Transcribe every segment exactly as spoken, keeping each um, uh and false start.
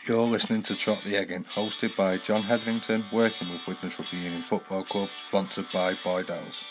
You're listening to Trot the Eggin, hosted by John Hetherington, working with Widnes Rugby Union Football Club, sponsored by Boydell's.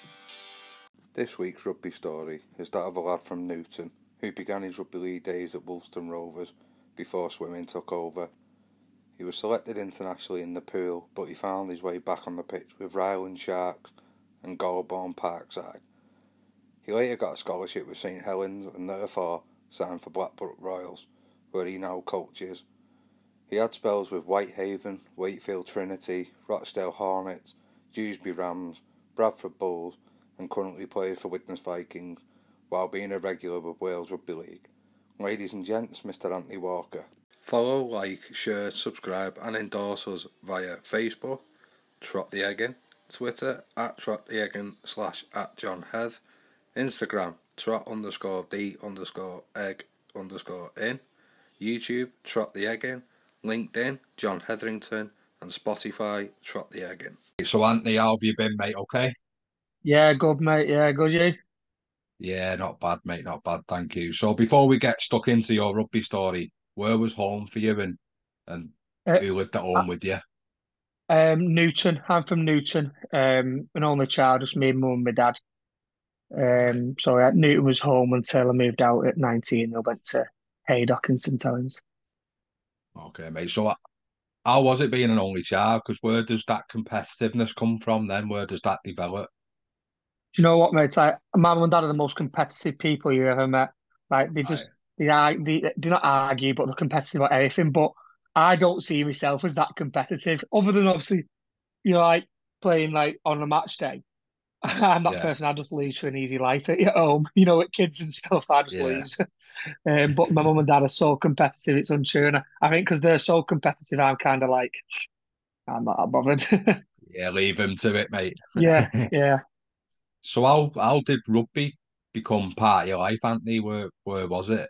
This week's rugby story is that of a lad from Newton who began his rugby league days at Woolston Rovers before swimming took over. He was selected internationally in the pool, but he found his way back on the pitch with Ryland Sharks and Goulburn Parkside. He later got a scholarship with St Helens and therefore signed for Blackbrook Royals, where he now coaches. He had spells with Whitehaven, Wakefield Trinity, Rochdale Hornets, Dewsbury Rams, Bradford Bulls, and currently plays for Widnes Vikings, while being a regular with Wales Rugby League. Ladies and gents, Mister Anthony Walker. Follow, like, share, subscribe and endorse us via Facebook, Trot the Eggin, Twitter, at Trot the Eggin slash at John Heath, Instagram, Trot underscore D underscore Egg underscore in, YouTube, Trot the Eggin, LinkedIn, John Hetherington, and Spotify, Trot the Eggin. So Anthony, how have you been, mate? Okay? Yeah, good, mate. Yeah, good, you? Yeah, not bad, mate. Not bad, thank you. So before we get stuck into your rugby story, where was home for you, and and Uh, who lived at uh, home with you? um, Newton. I'm from Newton. Um, an only child, just me, mum, and my dad. Right. Um, so yeah, Newton was home until I moved out at nineteen. I went to Haydock and St Helens. Okay, mate. So how was it being an only child? Because where does that competitiveness come from then? Where does that develop? Do you know what, mate? Like, my mum and dad are the most competitive people you ever met. Like, they Right. just they, ar- they, they do not argue, but they're competitive about everything. But I don't see myself as that competitive, other than obviously, you know, like playing like on a match day. I'm that Yeah, person. I just lose for an easy life at home. You know, with kids and stuff, I just yeah. lose. Um, but my mum and dad are so competitive, it's untrue. And I, I think because they're so competitive, I'm kind of like, I'm not that bothered. Yeah, leave him to it, mate. Yeah, yeah. So how how did rugby become part of your life, Anthony? Where where was it?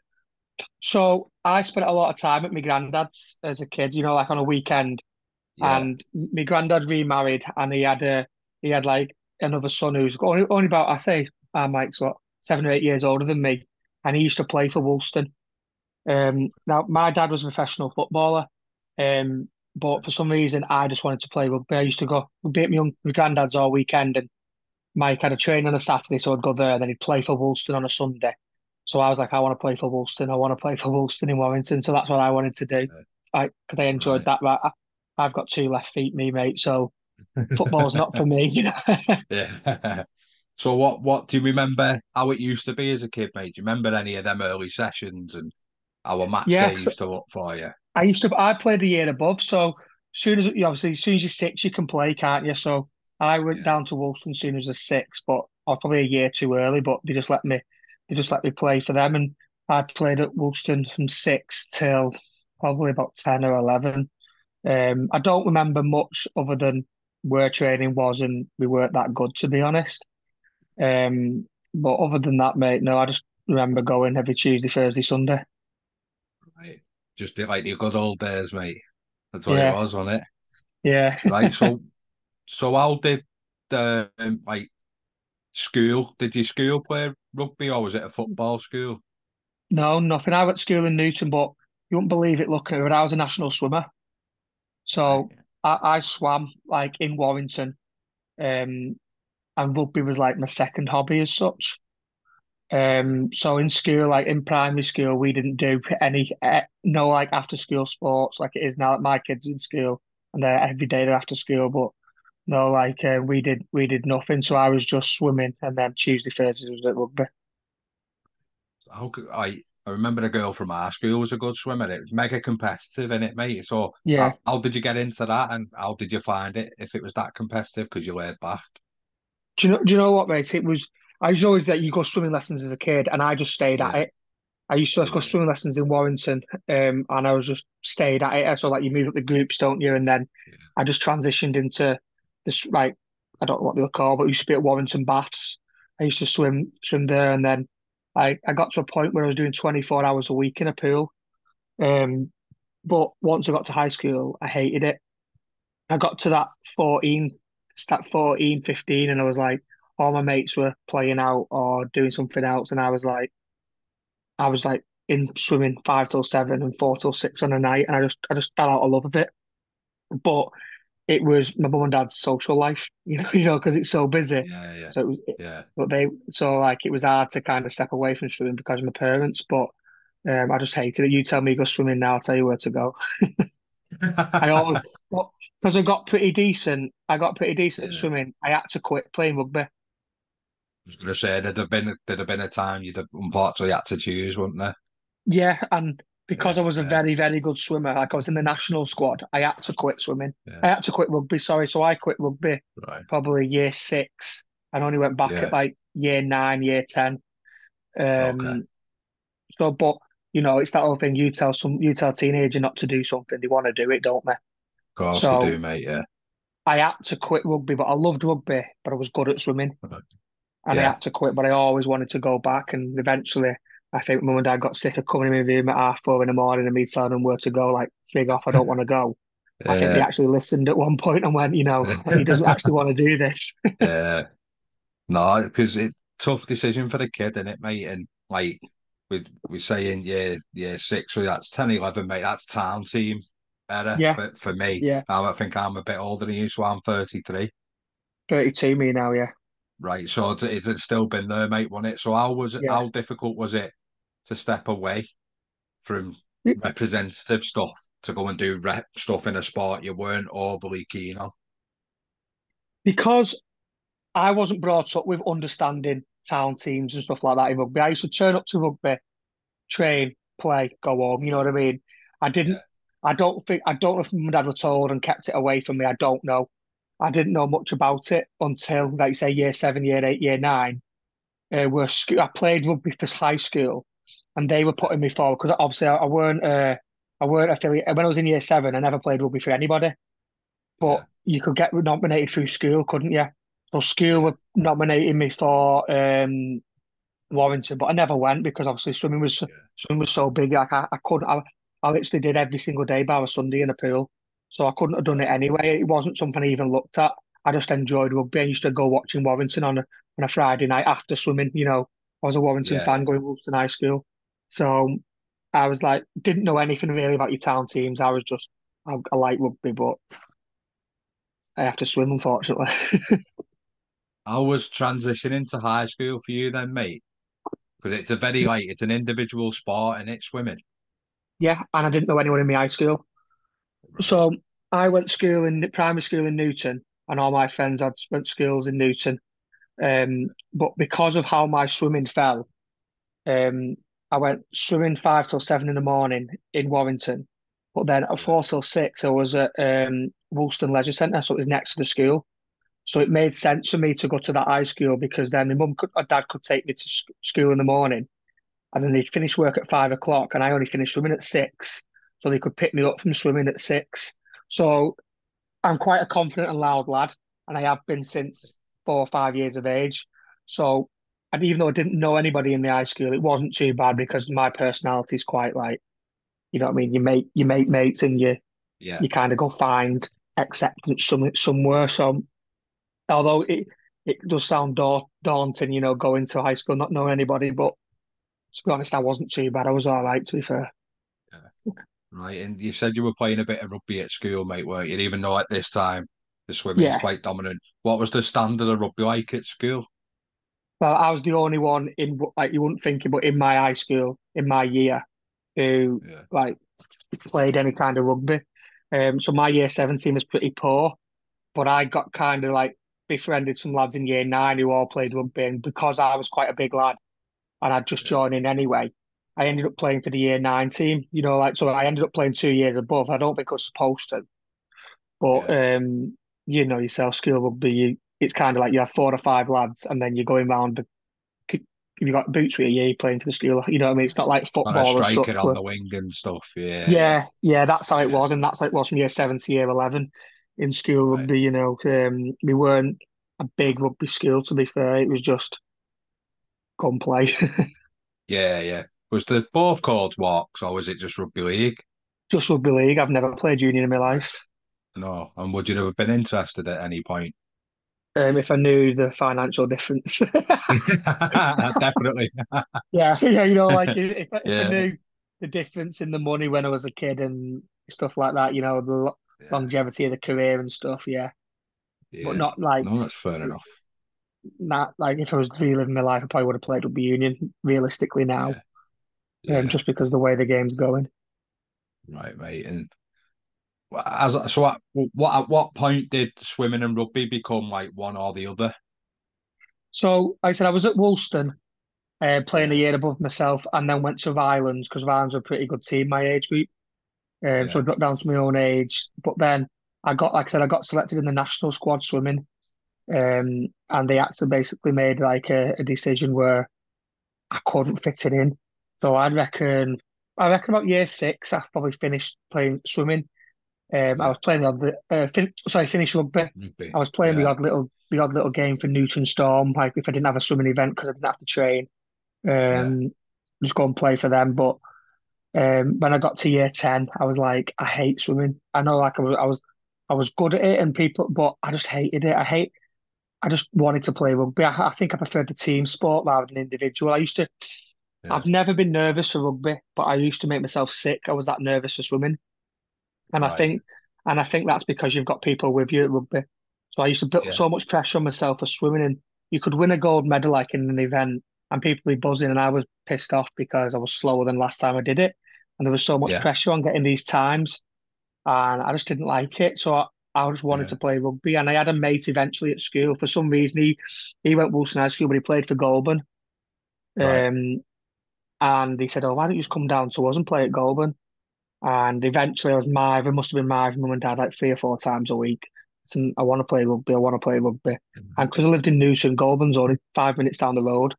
So I spent a lot of time at my granddad's as a kid, you know, like on a weekend. Yeah, And my granddad remarried, and he had a he had like another son who's only, only about I say I'm like what seven or eight years older than me, and he used to play for Woolston. Um, now, my dad was a professional footballer, um, but for some reason, I just wanted to play rugby. I used to go be at my, young, my granddad's all weekend, and Mike had a train on a Saturday, so I'd go there, and then he'd play for Woolston on a Sunday. So I was like, I want to play for Woolston. I want to play for Woolston in Warrington. So that's what I wanted to do. I because I enjoyed right. that. But I, I've got two left feet, me mate. So football's not for me, you know. Yeah. So what what do you remember how it used to be as a kid, mate? Do you remember any of them early sessions and how a match Yeah, day 'cause used to look for you? I used to. I played the year above, so soon as you obviously as soon as you're six, you can play, can't you? So I went Yeah. down to Woolston as soon as I was six, but I was probably a year too early. But they just let me, they just let me play for them, and I played at Woolston from six till probably about ten or eleven. Um, I don't remember much other than where training was, and we weren't that good to be honest. Um, but other than that, mate, no, I just remember going every Tuesday, Thursday, Sunday. Right. Just like the good old days, mate. That's what it Yeah, was, wasn't it? yeah. Right. So so how did the um, like school? Did your school play rugby or was it a football school? No, nothing. I went to school in Newton, but you wouldn't believe it looking at it, but I was a national swimmer. Right. So I, I swam like in Warrington, um, and rugby was like my second hobby as such. Um, so in school, like in primary school, we didn't do any, uh, no like after school sports like it is now. Like my kids in school and they're every day they're after school, but no, like uh, we did, we did nothing. So I was just swimming, and then Tuesday, Thursday was at rugby. How could I? I remember the girl from our school was a good swimmer. It was mega competitive in it, mate. So Yeah. how, how did you get into that, and how did you find it if it was that competitive? Because you laid back. Do you know? Do you know what, mate? It was. I was always that you go swimming lessons as a kid, and I just stayed at Yeah, it. I used to go yeah, swimming lessons in Warrington, um, and I was just stayed at it. So like you move up the groups, don't you? And then yeah. I just transitioned into this like I don't know what they were called, but it used to be at Warrington Baths. I used to swim swim there, and then I I got to a point where I was doing twenty-four hours a week in a pool. Um, but once I got to high school, I hated it. I got to that fourteen, that fourteen, fifteen, and I was like, all my mates were playing out or doing something else, and I was like. I was like in swimming five till seven and four till six on a night, and I just I just fell out of love of it. But it was my mum and dad's social life, you know, you know, because it's so busy. Yeah, yeah, So it was, yeah. but they, so like it was hard to kind of step away from swimming because of my parents. But um, I just hated it. You tell me go swimming now, I'll tell you where to go. I always, well, because I got pretty decent. I got pretty decent at Yeah. swimming. I had to quit playing rugby. Was gonna say there'd have been there'd have been a time you'd have unfortunately had to choose, wouldn't there? Yeah, and because Yeah, I was a yeah, very, very good swimmer, like I was in the national squad, I had to quit swimming. yeah. I had to quit rugby, sorry. So I quit rugby Right. probably year six and only went back at Yeah. like year nine, year ten. Okay. Um, so, but you know, it's that whole thing. You tell some, you tell a teenager not to do something, they want to do it, don't they? Of course they do, So mate. Yeah. I had to quit rugby, but I loved rugby, but I was good at swimming, Right. and I Yeah. had to quit. But I always wanted to go back, and eventually, I think mum and dad got sick of coming in my room at half four in the morning and me telling them where to go, like fig off, I don't want to go. I think they Yeah. actually listened at one point and went, you know, he doesn't actually want to do this. Yeah. No, because it tough decision for the kid, isn't it, mate? And like we we saying, yeah, yeah, six, so that's ten, eleven, mate. That's town team era Yeah, for for me. yeah, I think I'm a bit older than you, so I'm thirty-three. thirty-two me now, yeah, Right, so it it had still been there, mate, wasn't it? So how was it? yeah. How difficult was it to step away from representative stuff to go and do rep stuff in a sport you weren't overly keen on? Because I wasn't brought up with understanding town teams and stuff like that in rugby. I used to turn up to rugby, train, play, go home. You know what I mean? I didn't. Yeah, I don't think. I don't know if my dad were told and kept it away from me. I don't know. I didn't know much about it until, like you say, year seven, year eight, year nine. Uh, where sc- I played rugby for high school, and they were putting me forward because obviously I, I weren't. Uh, I weren't affiliated when I was in year seven. I never played rugby for anybody, but yeah, you could get nominated through school, couldn't you? So school yeah, were nominating me for um, Warrington, but I never went because obviously swimming was so- yeah, swimming was so big. Like I, I couldn't. I, I literally did every single day bar a Sunday in a pool, so I couldn't have done it right, anyway. It wasn't something I even looked at. I just enjoyed rugby. I used to go watching Warrington on a on a Friday night after swimming. You know, I was a Warrington yeah. fan going to Wolverhampton High School, so I was like, didn't know anything really about your town teams. I was just I, I like rugby, but I have to swim unfortunately. I was transitioning to high school for you then, mate, because it's a very like it's an individual sport and it's swimming. Yeah, and I didn't know anyone in my high school. Right. So I went to school in primary school in Newton, and all my friends had went to schools in Newton. Um, but because of how my swimming fell, um, I went swimming five till seven in the morning in Warrington. But then at Yeah. four till six, I was at um, Woolston Leisure Centre, so it was next to the school. So it made sense for me to go to that high school because then my mum could, or dad could take me to sc- school in the morning, and then they'd finish work at five o'clock, and I only finished swimming at six, so they could pick me up from swimming at six. So I'm quite a confident and loud lad, and I have been since four or five years of age. So, and even though I didn't know anybody in the high school, it wasn't too bad because my personality is quite like, you know what I mean? You make you make mates and you Yeah. you kind of go find acceptance some, somewhere. So, although it it does sound da- daunting, you know, going to high school not knowing anybody, but to be honest, I wasn't too bad. I was all right, to be fair. Yeah. Right. And you said you were playing a bit of rugby at school, mate, weren't you? Even though at this time the swimming's Yeah. quite dominant. What was the standard of rugby like at school? Well, I was the only one in like you wouldn't think it, but in my high school, in my year, who Yeah. like played any kind of rugby. Um, so my year seven team was pretty poor, but I got kind of like befriended some lads in year nine who all played rugby, and because I was quite a big lad and I'd just Yeah. joined in anyway, I ended up playing for the year nine team. You know, like so I ended up playing two years above. I don't think I was supposed to, but Yeah. um, you know yourself, school rugby, you, it's kind of like you have four or five lads, and then you're going round the if you got boots with you, you're playing for the school. You know what I mean? It's not like Not a football as such. striker on Where, the wing and stuff. Yeah, yeah, yeah, yeah, that's how it yeah. was, and that's how it was from year seven to year eleven in school Right. rugby. You know, um, we weren't a big rugby school. To be fair, it was just come play, Yeah, yeah. Was the both called walks or was it just rugby league? just rugby league. I've never played junior in my Right. life. No. And would you have been interested at any point? Um, if I knew the financial difference. Definitely. Yeah, yeah, you know, like if I- if I Yeah, knew the difference in the money when I was a kid and stuff like that, you know, the lo- yeah, longevity of the career and stuff, yeah. But yeah. not like No, that's fair enough. not like if I was reliving my life, I probably would have played rugby union realistically now, Yeah, um, yeah. just because of the way the game's going. Right, mate. And as so, at what at what point did swimming and rugby become like one or the other? So, like I said, I was at Woolston, uh, playing a Yeah, year above myself, and then went to Islands because Islands were a pretty good team my age group. Um, so I yeah, got down to my own age, but then I got, like I said, I got selected in the national squad swimming. Um, and they actually basically made like a, a decision where I couldn't fit it in. So I reckon, I reckon about year six, I probably finished playing swimming. Um, I yeah. was playing the odd, uh, fin sorry, finished rugby. Rugby. I was playing the Yeah, odd little, the odd little game for Newton Storm, like if I didn't have a swimming event because I didn't have to train. yeah, Um, just go and play for them. But um, when I got to year ten, I was like, I hate swimming. I know, like I was, I was, I was good at it, and people, but I just hated it. I hate I just wanted to play rugby. I, I think I preferred the team sport rather than individual. I used to, yeah. I've never been nervous for rugby, but I used to make myself sick. I was that nervous for swimming. And I Right. think, and I think that's because you've got people with you at rugby. So I used to put Yeah, so much pressure on myself for swimming, and you could win a gold medal like in an event and people be buzzing, and I was pissed off because I was slower than last time I did it. And there was so much yeah, pressure on getting these times, and I just didn't like it. So I, I just wanted yeah, to play rugby, and I had a mate eventually at school. For some reason, he he went Wilson High School, but he played for Goulburn. right. Um, and he said, "Oh, why don't you just come down to us and play at Goulburn?" And eventually, I was Marv. It must have been Marv, mum and dad, like three or four times a week. So I want to play rugby. I want to play rugby. And because I lived in Newton, Goulburn's only five minutes down the road.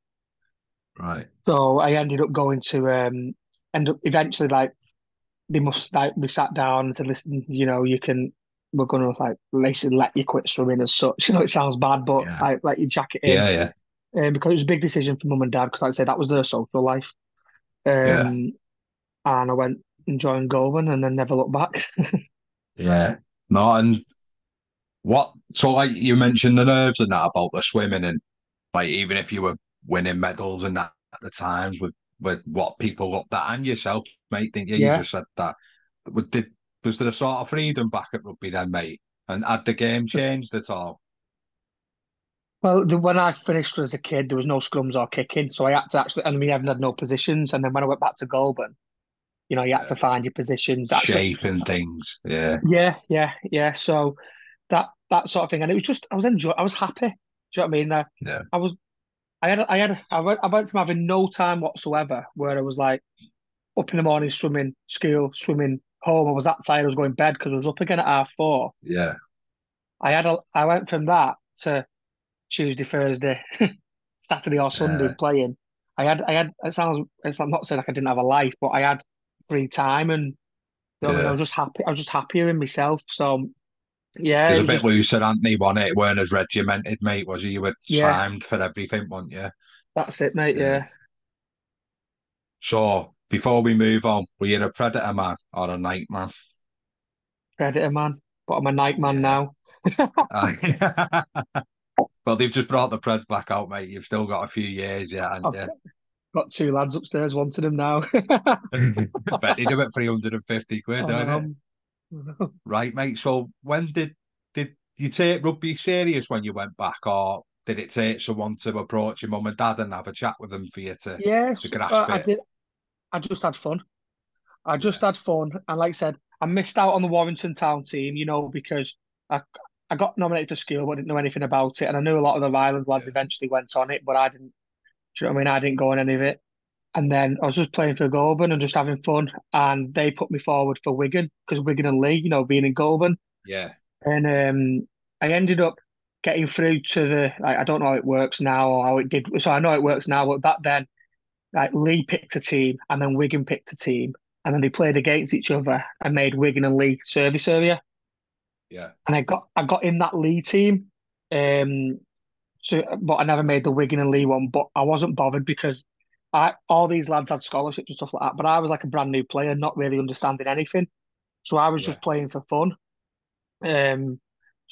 Right. So I ended up going to um, end up eventually like they must like we sat down and said, listen, you know, you can we're gonna like basically let you quit swimming as such. You know, it sounds bad, but Yeah, like let you jack it in. yeah, yeah, Um, because it was a big decision for mum and dad, because like I said, that was their social life. yeah, Um, and I went and joined Govan and then never looked back. yeah. No, and what? So, like you mentioned the nerves and that about the swimming, and like even if you were winning medals and that at the times with with what people looked at and yourself, mate, didn't you? You Yeah. just said that. But did was there a sort of freedom back at rugby then, mate? And had the game changed at all? Well, the, when I finished as a kid, there was no scrums or kicking, so I had to actually, and we haven't had no positions. And then when I went back to Goulburn, you know, you had Yeah. to find your positions. Actually, Shape and things. Yeah, yeah, yeah, yeah. So that that sort of thing, and it was just I was enjoying, I was happy. Do you know what I mean? Uh, yeah, I was, I had, I had, I went, I went from having no time whatsoever, where I was like up in the morning swimming, school, swimming, home. I was that tired, I was going to bed because I was up again at half four. yeah, I had, a, I went from that to Tuesday, Thursday, Saturday or Sunday yeah, playing. I had, I had. It sounds, it's I'm not saying like I didn't have a life, but I had free time, and you know what I mean. I was yeah. just happy. I was just happier in myself. So yeah, There's it a was bit just looser, Anthony, wasn't it? It weren't as regimented, mate, was it? You were yeah. timed for everything, weren't you? That's it, mate. Yeah. Yeah, So before we move on, were you a predator man or a night man? Predator man, but I'm a night man Yeah. now. Aye. Well, they've just brought the Preds back out, mate. You've still got a few years yet, haven't I've you? got two lads upstairs wanting him now. Bet they do it for three hundred fifty quid, don't it? Um, Right, mate. So when did did you take rugby serious when you went back, or did it take someone to approach your mum and dad and have a chat with them for you to to yes, uh, grasp I it? did. I just had fun. I just Yeah, had fun, and like I said, I missed out on the Warrington Town team, you know, because I I got nominated for school, but didn't know anything about it, and I knew a lot of the Island lads yeah, eventually went on it, but I didn't. Do you know what I mean? I didn't go on any of it, and then I was just playing for Goulburn and just having fun, and they put me forward for Wigan because Wigan and Lee, you know, being in Goulburn, yeah, and um, I ended up getting through to the. Like, I don't know how it works now or how it did. So I know it works now, but back then like Lee picked a team and then Wigan picked a team and then they played against each other and made Wigan and Lee service area. yeah, And I got I got in that Lee team. Um so but I never made the Wigan and Lee one, but I wasn't bothered because I all these lads had scholarships and stuff like that, but I was like a brand new player, not really understanding anything. So I was yeah, just playing for fun. Um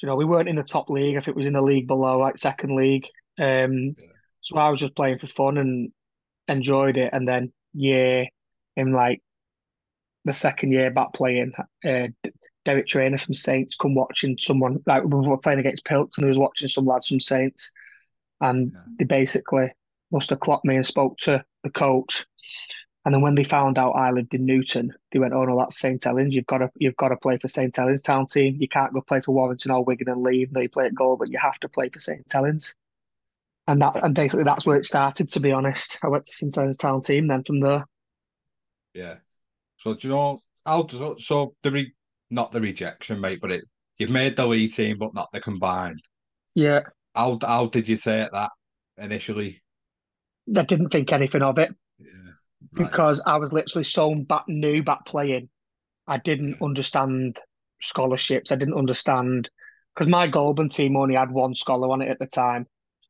You know, we weren't in the top league. I think it was in the league below, like second league. Um, Yeah. so I was just playing for fun and enjoyed it. And then year in like the second year back playing, uh, Derek Trainer from Saints come watching someone like we were playing against Pilks and he was watching some lads from Saints and Yeah. they basically must have clocked me and spoke to the coach. And then when they found out I lived in Newton, they went, "Oh no, that's Saint Helens. You've got to you've got to play for Saint Helens town team. You can't go play for Warrington or Wigan and leave. No, you play at goal, but you have to play for Saint Helens." And that and basically that's where it started. To be honest, I went to Saint Helens town team. Then from there, Yeah. So do you know how so, so the re, not the rejection, mate, but it you've made the lead team, but not the combined. yeah, How how did you say that initially? I didn't think anything of it Yeah. Right. because I was literally so back new back playing. I didn't Yeah. understand scholarships. I didn't understand because my Goulburn team only had one scholar on it at the time.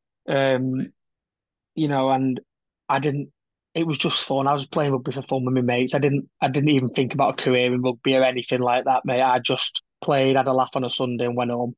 Um, Right. you know, and I didn't. It was just fun. I was playing rugby for fun with my mates. I didn't. I didn't even think about a career in rugby or anything like that, mate. I just played, had a laugh on a Sunday, and went home.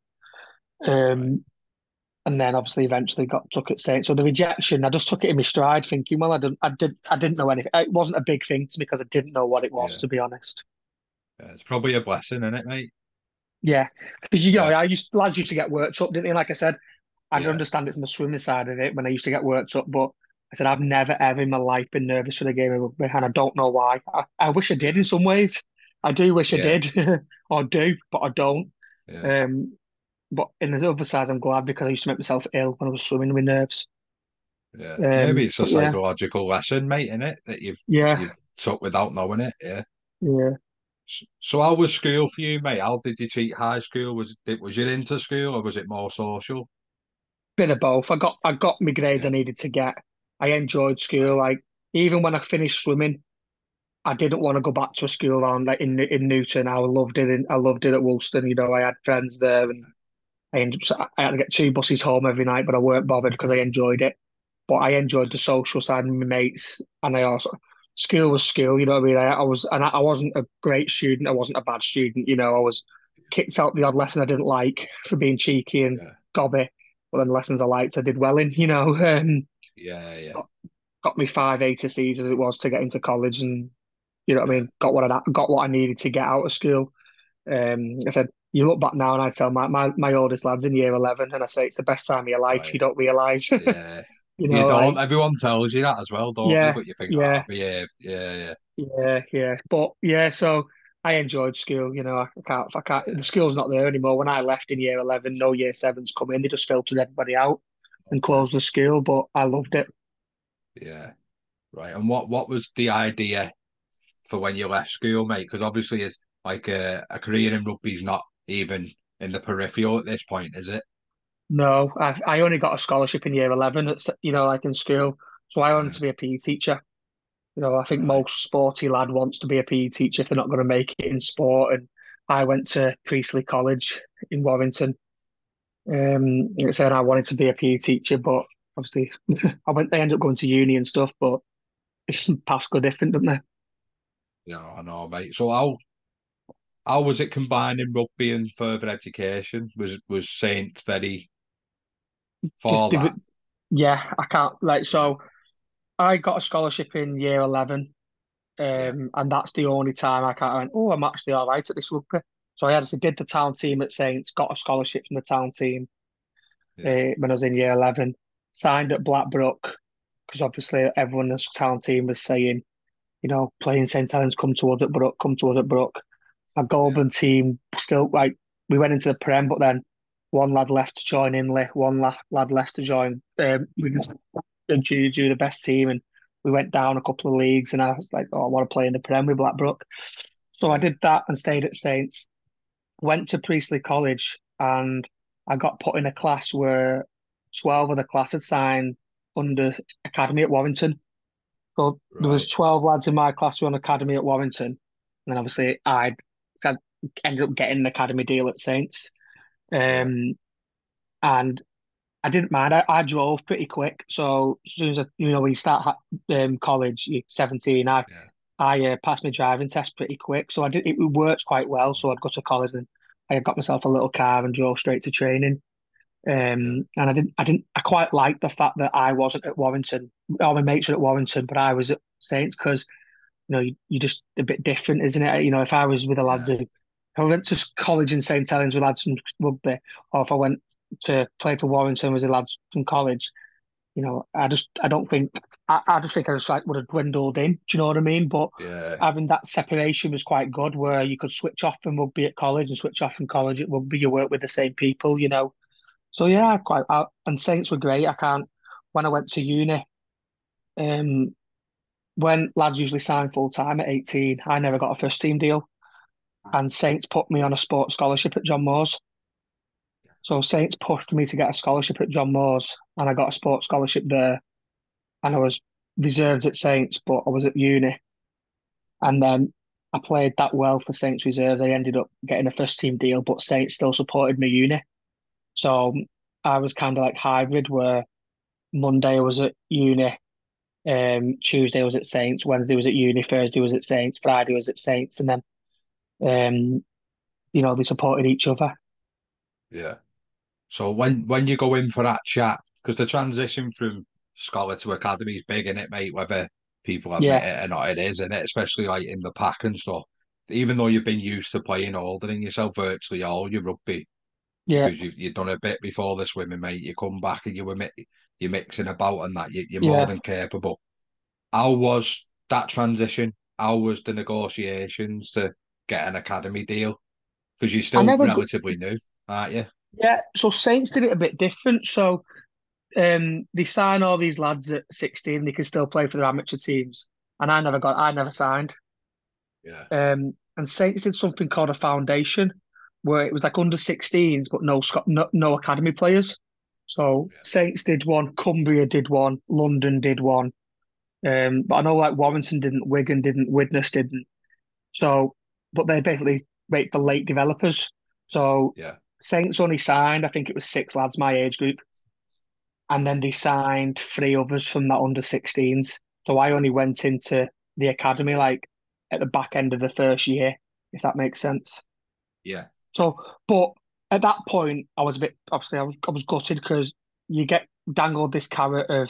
Right. Um, and then obviously eventually got took at Saints. So the rejection, I just took it in my stride, thinking, well, I didn't, I did, I didn't know anything. It wasn't a big thing to me because I didn't know what it was, Yeah. to be honest. Yeah. It's probably a blessing, isn't it, mate? Yeah, because you know, Yeah. I used lads used to get worked up, didn't they? Like I said, I'd Yeah. understand it from the swimming side of it when I used to get worked up, but I said I've never ever in my life been nervous for the game of rugby, and I don't know why. I, I wish I did Yeah. in some ways. I do wish I Yeah. did, or do, but I don't. Yeah. Um, but in the other side, I'm glad because I used to make myself ill when I was swimming with nerves. Yeah. Maybe Um, it's a but yeah, psychological lesson, mate, in it that you've yeah, you took without knowing it. Yeah. yeah. S- So how was school for you, mate? How did you treat high school? Was it was you into school or was it more social? Bit of both. I got I got my grades I Yeah. needed to get. I enjoyed school. Right. Like even when I finished swimming. I didn't want to go back to a school on like in in Newton. I loved it. In, I loved it at Woolston. You know, I had friends there, and I ended up, I had to get two buses home every night, but I weren't bothered because I enjoyed it. But I enjoyed the social side with my mates, and I also school was school. You know what I mean? I, I was, and I, I wasn't a great student. I wasn't a bad student. You know, I was kicked out the odd lesson I didn't like for being cheeky and Yeah. gobby. But then lessons I liked, I did well in. You know, um, Yeah. Yeah. got, got me five A to C's as it was to get into college, and you know what I Yeah. mean? Got what I got what I needed to get out of school. Um, I said, you look back now, and I tell my, my my oldest lad's in year eleven, and I say it's the best time of your Oh life. You yeah. don't realise, Yeah. you You know, don't. like Everyone tells you that as well, don't they? yeah, But you think, oh, yeah, I'll behave. Yeah. Yeah. yeah, yeah. But yeah, so I enjoyed school. You know, I can't, I can't. The Yeah. school's not there anymore. When I left in year eleven, no year sevens come in. They just filtered everybody out and Okay. closed the school. But I loved it. Yeah. Right. And what what was the idea for when you left school, mate? Because obviously, it's like a, a career in rugby's not even in the peripheral at this point, is it? No, I I only got a scholarship in year eleven. It's you know, like in school. So I wanted Yeah. to be a P E teacher. You know, I think Right. most sporty lad wants to be a P E teacher if they're not going to make it in sport. And I went to Priestley College in Warrington. Um, it said I wanted to be a P E teacher, but obviously I went. I ended up going to uni and stuff, but paths go different, don't they? Yeah, I know, mate. So how how was it combining rugby and further education? Was was Saint very Just for div- that? yeah, I can't like Yeah. so. I got a scholarship in year eleven, Yeah. um, and that's the only time I can't. I went, oh, I'm actually all right at this rugby. So I actually did the town team at Saints, got a scholarship from the town team Yeah. uh, when I was in year eleven, signed at Blackbrook because obviously everyone in the town team was saying, you know, playing Saint Helens, come to us at Brook, come to us at Brook. My Yeah. Goulburn team still like we went into the Prem, but then one lad left to join Inley, one la lad left to join. Um, we just do do the best team, and we went down a couple of leagues, and I was like, oh, I want to play in the Prem with Blackbrook. So I Yeah. did that and stayed at Saints. Went to Priestley College, and I got put in a class where twelve of the class had signed under academy at Warrington. So there was Right. twelve lads in my class who were on academy at Warrington, and then obviously I ended up getting an academy deal at Saints. Yeah. Um, and I didn't mind. I, I drove pretty quick. So as soon as I, you know, when you start um, college, you're seventeen. I Yeah. I uh, passed my driving test pretty quick, so I did. It worked quite well. So I'd go to college and I got myself a little car and drove straight to training. Yeah. Um, and I didn't, I didn't, I quite liked the fact that I wasn't at Warrington. All my mates were at Warrington, but I was at Saints because you know you, you're just a bit different, isn't it? You know, if I was with the lads Yeah. who, if I went to college in Saint Helens with lads from rugby, or if I went to play for Warrington with the lads from college, you know, I just, I don't think, I, I just think I just like would have dwindled in. Do you know what I mean? But Yeah. having that separation was quite good, where you could switch off from rugby at college and switch off from college at rugby. You work with the same people, you know. So yeah, I quite I, and Saints were great. I can't. When I went to uni, um, when lads usually sign full time at eighteen, I never got a first team deal, and Saints put me on a sports scholarship at John Moores. So Saints pushed me to get a scholarship at John Moores, and I got a sports scholarship there. And I was reserves at Saints, but I was at uni. And then I played that well for Saints reserves. I ended up getting a first team deal, but Saints still supported me uni. So I was kind of like hybrid, where Monday I was at uni, um, Tuesday I was at Saints, Wednesday was at uni, Thursday was at Saints, Friday was at Saints, and then um, you know, they supported each other. Yeah. So when when you go in for that chat, because the transition from scholar to academy is big in it, mate, whether people admit Yeah, it or not, it is, in it, especially like in the pack and stuff. Even though you've been used to playing older than yourself virtually all your rugby, yeah, because you've you've done a bit before the swimming, mate. You come back and you were mi- you're mixing about and that you, you're more yeah. than capable. How was that transition? How was the negotiations to get an academy deal? Because you're I still never, go- relatively new, aren't you? yeah. So Saints did it a bit different. So um, they sign all these lads at sixteen. They can still play for their amateur teams, and I never got, I never signed. Yeah. Um, and Saints did something called a foundation, where it was like under sixteens, but no Scot no, no academy players. So Yeah. Saints did one, Cumbria did one, London did one. Um, but I know like Warrington didn't, Wigan didn't, Widnes didn't. So, but they basically wait for late developers. So Yeah. Saints only signed, I think it was six lads my age group, and then they signed three others from that under sixteens. So I only went into the academy like at the back end of the first year, if that makes sense. Yeah. So, but at that point, I was a bit obviously I was I was gutted because you get dangled this carrot of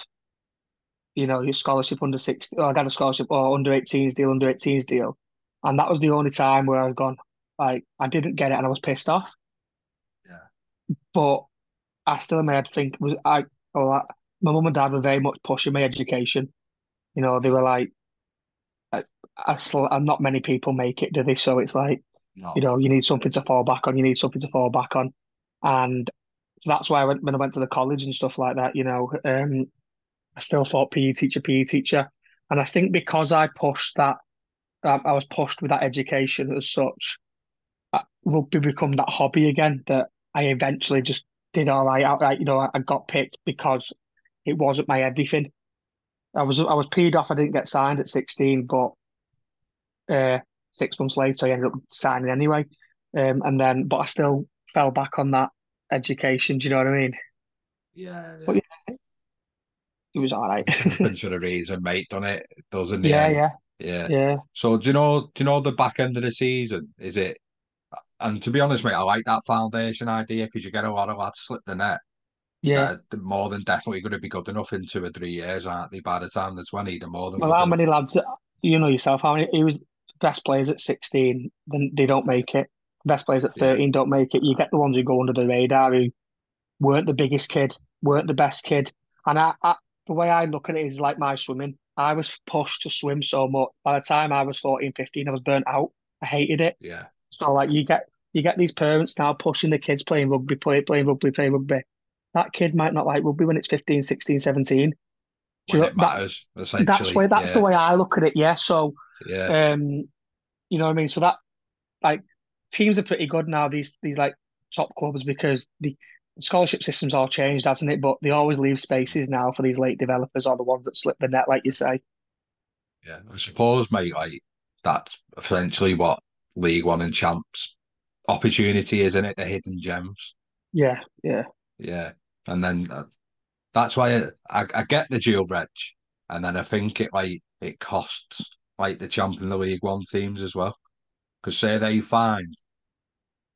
you know your scholarship under sixteen, or I got a scholarship or under eighteens deal, under eighteens deal, and that was the only time where I've gone like I didn't get it and I was pissed off. Yeah. But I still in my head think was I oh I, my mum and dad were very much pushing my education. You know, they were like, I, I sl and not many people make it, do they? So it's like, you No. know, you need something to fall back on. You need something to fall back on, and that's why I went when I went to the college and stuff like that. You know, um, I still thought P E teacher, P E teacher, and I think because I pushed that, I, I was pushed with that education as such. uh, Rugby become that hobby again that I eventually just did all right outright. You know, I, I got picked because it wasn't my everything. I was I was peed off. I didn't get signed at sixteen, but uh, six months later, I ended up signing anyway. Um, and then, but I still fell back on that education. Do you know what I mean? Yeah. But Yeah. yeah, it was all right. Everything happens for a reason, mate, doesn't it? It does in the Yeah, end. yeah, Yeah. yeah, So do you know do you know the back end of the season? Is it and to be honest, mate, I like that foundation idea because you get a lot of lads slip the net yeah. that are more than definitely going to be good enough in two or three years, aren't they? By the time they're twenty, they're more than Well, good how enough. many lads? You know yourself. How many? He was best players at sixteen. Then they don't make it. Best players at Yeah. thirteen don't make it. You get the ones who go under the radar who weren't the biggest kid, weren't the best kid. And I, I, the way I look at it is like my swimming. I was pushed to swim so much. By the time I was fourteen, fifteen, I was burnt out. I hated it. Yeah. So like you get you get these parents now pushing the kids playing rugby, play, playing rugby, playing rugby. That kid might not like rugby when it's fifteen, sixteen, seventeen. Do you When know, it that matters, that's way essentially. that's the Yeah. way I look at it. Yeah. So Yeah. um, you know what I mean? So that like teams are pretty good now, these these like top clubs because the scholarship system's all changed, hasn't it? But they always leave spaces now for these late developers or the ones that slip the net, like you say. Yeah. I suppose, mate, like that's essentially what League One and Champs opportunity is, isn't it? The hidden gems. Yeah, yeah. Yeah. And then uh, that's why I, I, I get the dual reg, and then I think it like it costs like the champion the League One teams as well. Because say they find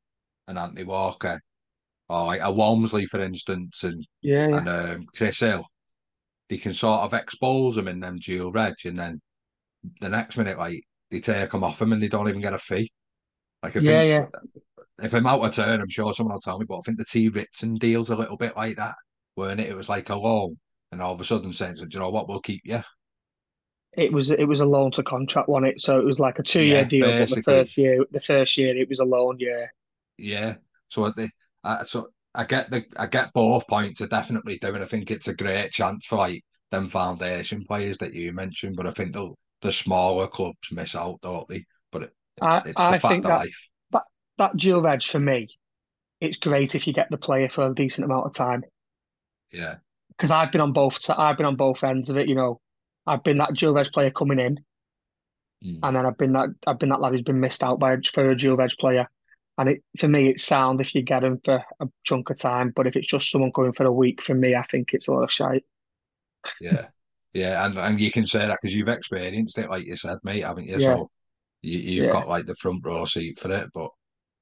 and Anthony Walker, or like a Walmsley, for instance, and Yeah, yeah, and um, Chris Hill, they can sort of expose them in them dual reg, and then the next minute, like they take them off him and they don't even get a fee. Like I yeah, think yeah. if I'm out of turn, I'm sure someone will tell me, but I think the T Ritson deal's a little bit like that, weren't it? It was like a loan, and all of a sudden saying, "Do you know what? We'll keep you." It was it was a loan to contract one it, so it was like a two year Yeah, deal, but the basically, first year the first year it was a loan year. yeah. So the I, so I get the I get both points. I definitely do, and I think it's a great chance for like them foundation players that you mentioned. But I think the the smaller clubs miss out, don't they? But it, I it's the I fact think of that life. that that dual reg for me, it's great if you get the player for a decent amount of time. Yeah. Because I've been on both I've been on both ends of it, you know. I've been that dual reg player coming in, Mm. and then I've been that I've been that lad who's been missed out by for a dual reg player. And it for me, it's sound if you get him for a chunk of time. But if it's just someone coming for a week, for me, I think it's a lot of shite. Yeah, yeah, and and you can say that because you've experienced it, like you said, mate, haven't you? Yeah, So you, you've yeah. got like the front row seat for it. But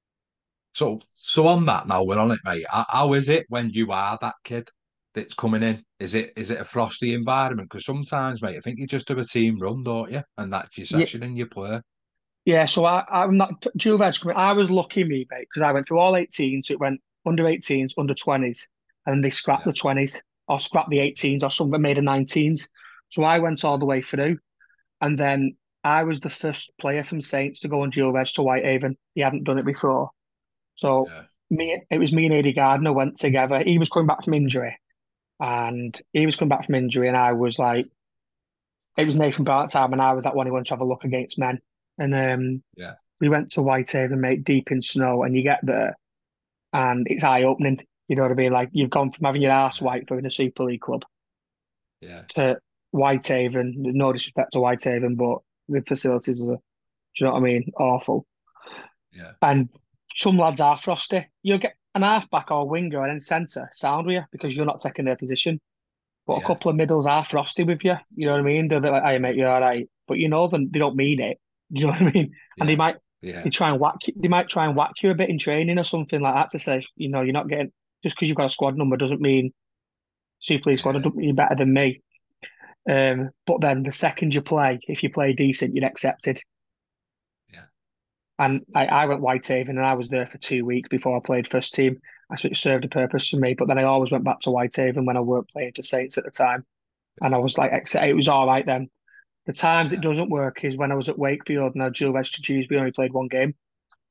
so so on that now, we're on it, mate. How, how is it when you are that kid that's coming in? Is it is it a frosty environment? Because sometimes, mate, I think you just do a team run, don't you? And that's your Yeah, session and you play. yeah. So I, I'm not dual veg coming. I was lucky, me mate, because I went through all eighteen, so it went under eighteens, under twenties, and then they scrapped Yeah, the twenties or scrapped the eighteens or something made a nineteens. So I went all yeah, the way through, and then I was the first player from Saints to go on dual veg to Whitehaven. He hadn't done it before, so yeah, me it was me and Eddie Gardner went together. He was coming back from injury, and he was coming back from injury, and I was like, it was Nathan Brown at the time, and I was that one who wanted to have a look against men, and um. yeah, We went to Whitehaven, mate, deep in snow, and you get there and it's eye opening. You know what I mean? Like you've gone from having your ass yeah, wiped for in a Super League club yeah, to Whitehaven. No disrespect to Whitehaven, but the facilities are, do you know what I mean? Awful. yeah, And some lads are frosty. You'll get an halfback or winger and then centre sound with you because you're not taking their position. But a yeah, couple of middles are frosty with you. You know what I mean? They're a bit like, hey, mate, you're all right. But you know them, they don't mean it. You know what I mean? And they yeah, might yeah, they try and whack you, they might try and whack you a bit in training or something like that to say, you know, you're not getting just because you've got a squad number doesn't mean Super League squad yeah, doesn't mean you're better than me. Um, but then the second you play, if you play decent, you're accepted. yeah, And I, I went Whitehaven and I was there for two weeks before I played first team. That's what served a purpose for me. But then I always went back to Whitehaven when I weren't playing for Saints at the time. And I was like, it was all right then. The times it yeah. doesn't work is when I was at Wakefield and I dual veg to Dewsbury, only played one game.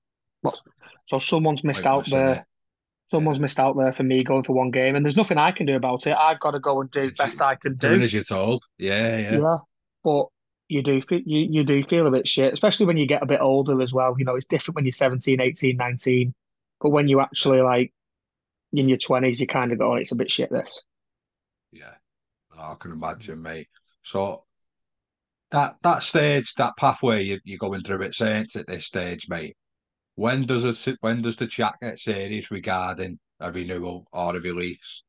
So someone's missed out Pointless, isn't there. it? Someone's Yeah. missed out there for me going for one game, and there's nothing I can do about it. I've got to go and do You're the best I can doing do. as you're told. Yeah, yeah, Yeah, but you do fe- you you do feel a bit shit, especially when you get a bit older as well. You know, it's different when you're seventeen, eighteen, nineteen. But when you yeah, actually like in your twenties, you kind of go, oh, it's a bit shit this. yeah. I can imagine, mate. So that that stage, that pathway you, you're going through at Saints at this stage, mate. When does it? When does the chat get serious regarding a renewal or a release?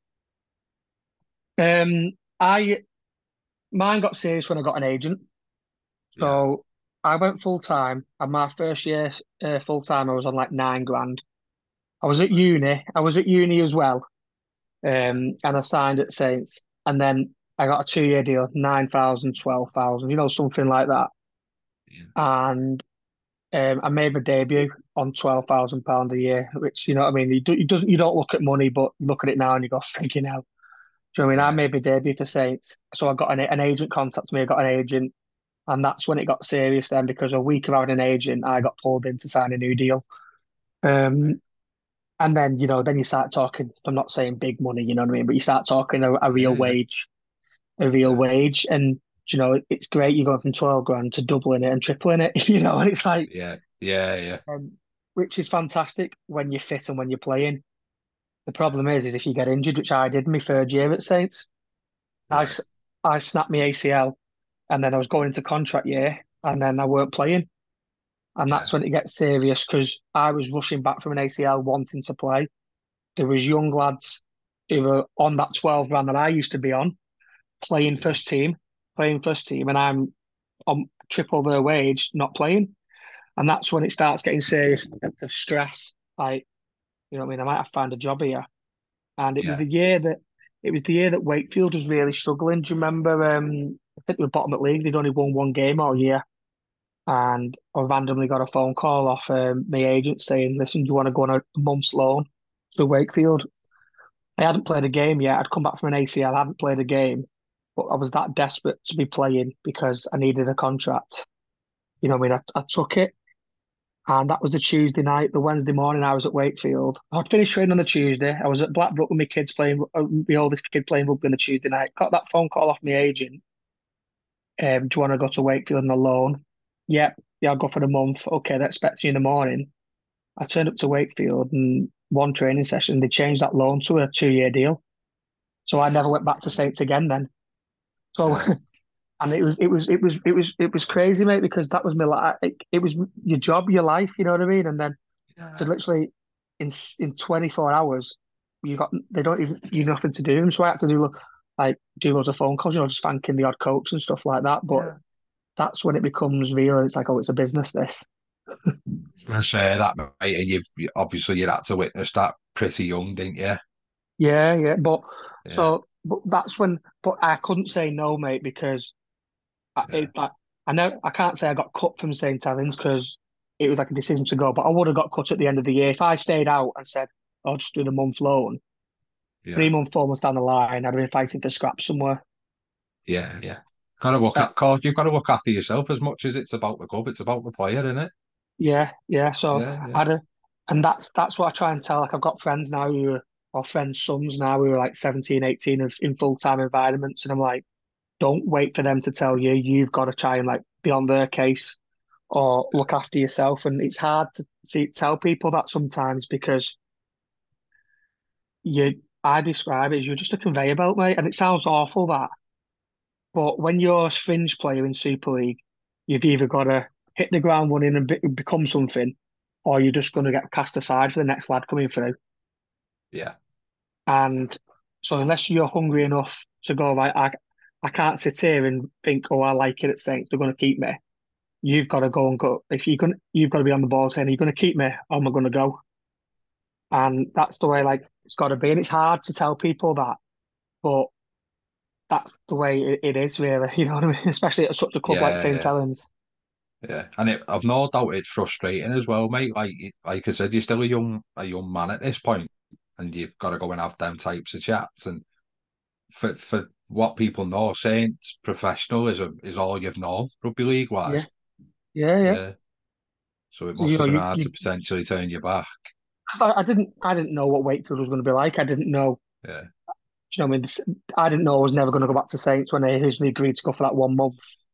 Um, I Mine got serious when I got an agent. Yeah, So I went full time, and my first year uh, full time, I was on like nine grand. I was at right. uni. I was at uni as well, Yeah, um, and I signed at Saints, and then I got a two year deal, nine thousand, twelve thousand, you know, something like that. yeah, And um, I made my debut on twelve thousand pound a year, which you know what I mean. You, do, you doesn't you don't look at money, but you look at it now and you go, thinking hell. Do you know what I mean? I yeah, made my debut for Saints, so I got an, an agent contacted me. I got an agent, and that's when it got serious then because a week of having an agent, I got pulled in to sign a new deal. right. Um, and then, you know, then you start talking, I'm not saying big money, you know what I mean? But you start talking a, a real Yeah, yeah, wage, a real yeah, wage. And, you know, it's great. You're going from twelve grand to doubling it and tripling it, you know, and it's like, yeah, yeah, yeah, um, which is fantastic when you're fit and when you're playing. The yeah. problem is, is if you get injured, which I did in my third year at Saints, I, Right. s- I snapped my A C L and then I was going into contract year and then I weren't playing. And Yeah, that's when it gets serious because I was rushing back from an A C L wanting to play. There was young lads who were on that twelve run that I used to be on, playing yeah, first team, playing first team, and I'm on triple their wage, not playing. And that's when it starts getting serious of stress. Like You know what I mean? I might have to find a job here. And it was Yeah. the year that it was the year that Wakefield was really struggling. Do you remember? Um, I think they were bottom of the league. They'd only won one game all year, and I randomly got a phone call off um, my agent saying, "Listen, do you want to go on a month's loan to Wakefield?" I hadn't played a game yet. I'd come back from an A C L. I hadn't played a game, but I was that desperate to be playing because I needed a contract. You know what I mean? I, I took it, and that was the Tuesday night. The Wednesday morning, I was at Wakefield. I'd finished training on the Tuesday. I was at Blackbrook with my kids playing, uh, my oldest kid playing rugby on the Tuesday night. Got that phone call off my agent. Um, do you want to go to Wakefield on a loan? Yep. Yeah, I'll go for the month. Okay, they expect you in the morning. I turned up to Wakefield and one training session, they changed that loan to a two-year deal. So I never went back to Saints again then. So Yeah. and it was it was it was it was it was crazy, mate, because that was my life. It, it was your job, your life, you know what I mean? And then to Yeah. literally in in twenty-four hours, you got they don't even you nothing to do. So I had to do like do loads of phone calls, you know, just thanking the odd coach and stuff like that. But Yeah. that's when it becomes real. It's like, oh, it's a business, this. was gonna say that, mate, and you've you- obviously you had to witness that pretty young, didn't you? Yeah, yeah. But Yeah, so but that's when but I couldn't say no, mate, because I, yeah, it, I, I know I can't say I got cut from Saint Helens because it was like a decision to go, but I would have got cut at the end of the year if I stayed out and said, "I'll just do the month loan." Three yeah, months, four months down the line, I'd have been fighting for scraps somewhere. yeah, yeah. Got to look Uh, at, cause you've got to look after yourself as much as it's about the club. It's about the player, isn't it? yeah, yeah. So Yeah, yeah, I'd, have, and that's that's what I try and tell. Like I've got friends now who are, or friends' sons now who are like seventeen, eighteen of, in full time environments, and I'm like, don't wait for them to tell you. You've got to try and like be on their case or look after yourself. And it's hard to see, tell people that sometimes because you, I describe it as you're just a conveyor belt, mate. And it sounds awful that, but when you're a fringe player in Super League, you've either got to hit the ground running and be, become something, or you're just going to get cast aside for the next lad coming through. yeah, And so unless you're hungry enough to go, like, I, I can't sit here and think, oh, I like it at Saints, they're going to keep me. You've got to go and go. If you're going, you've got to be on the ball saying, "Are you going to keep me? Or am I going to go?" And that's the way, like, it's got to be. And it's hard to tell people that, but that's the way it, it is, really. You know what I mean? Especially at such a club like yeah, Saint yeah, Helens. yeah. And it, I've no doubt it's frustrating as well, mate. Like, like I said, you're still a young, a young man at this point, and you've got to go and have them types of chats. And for for what people know, Saints professionalism is all you've known rugby league Yeah, wise. yeah, yeah. Yeah. So it So, you must know, have been you, hard you, to potentially turn you back. I, I didn't, I didn't know what Wakefield was going to be like. I didn't know, Yeah, you know, what I mean, this, I didn't know I was never going to go back to Saints when I originally agreed to go for that one month,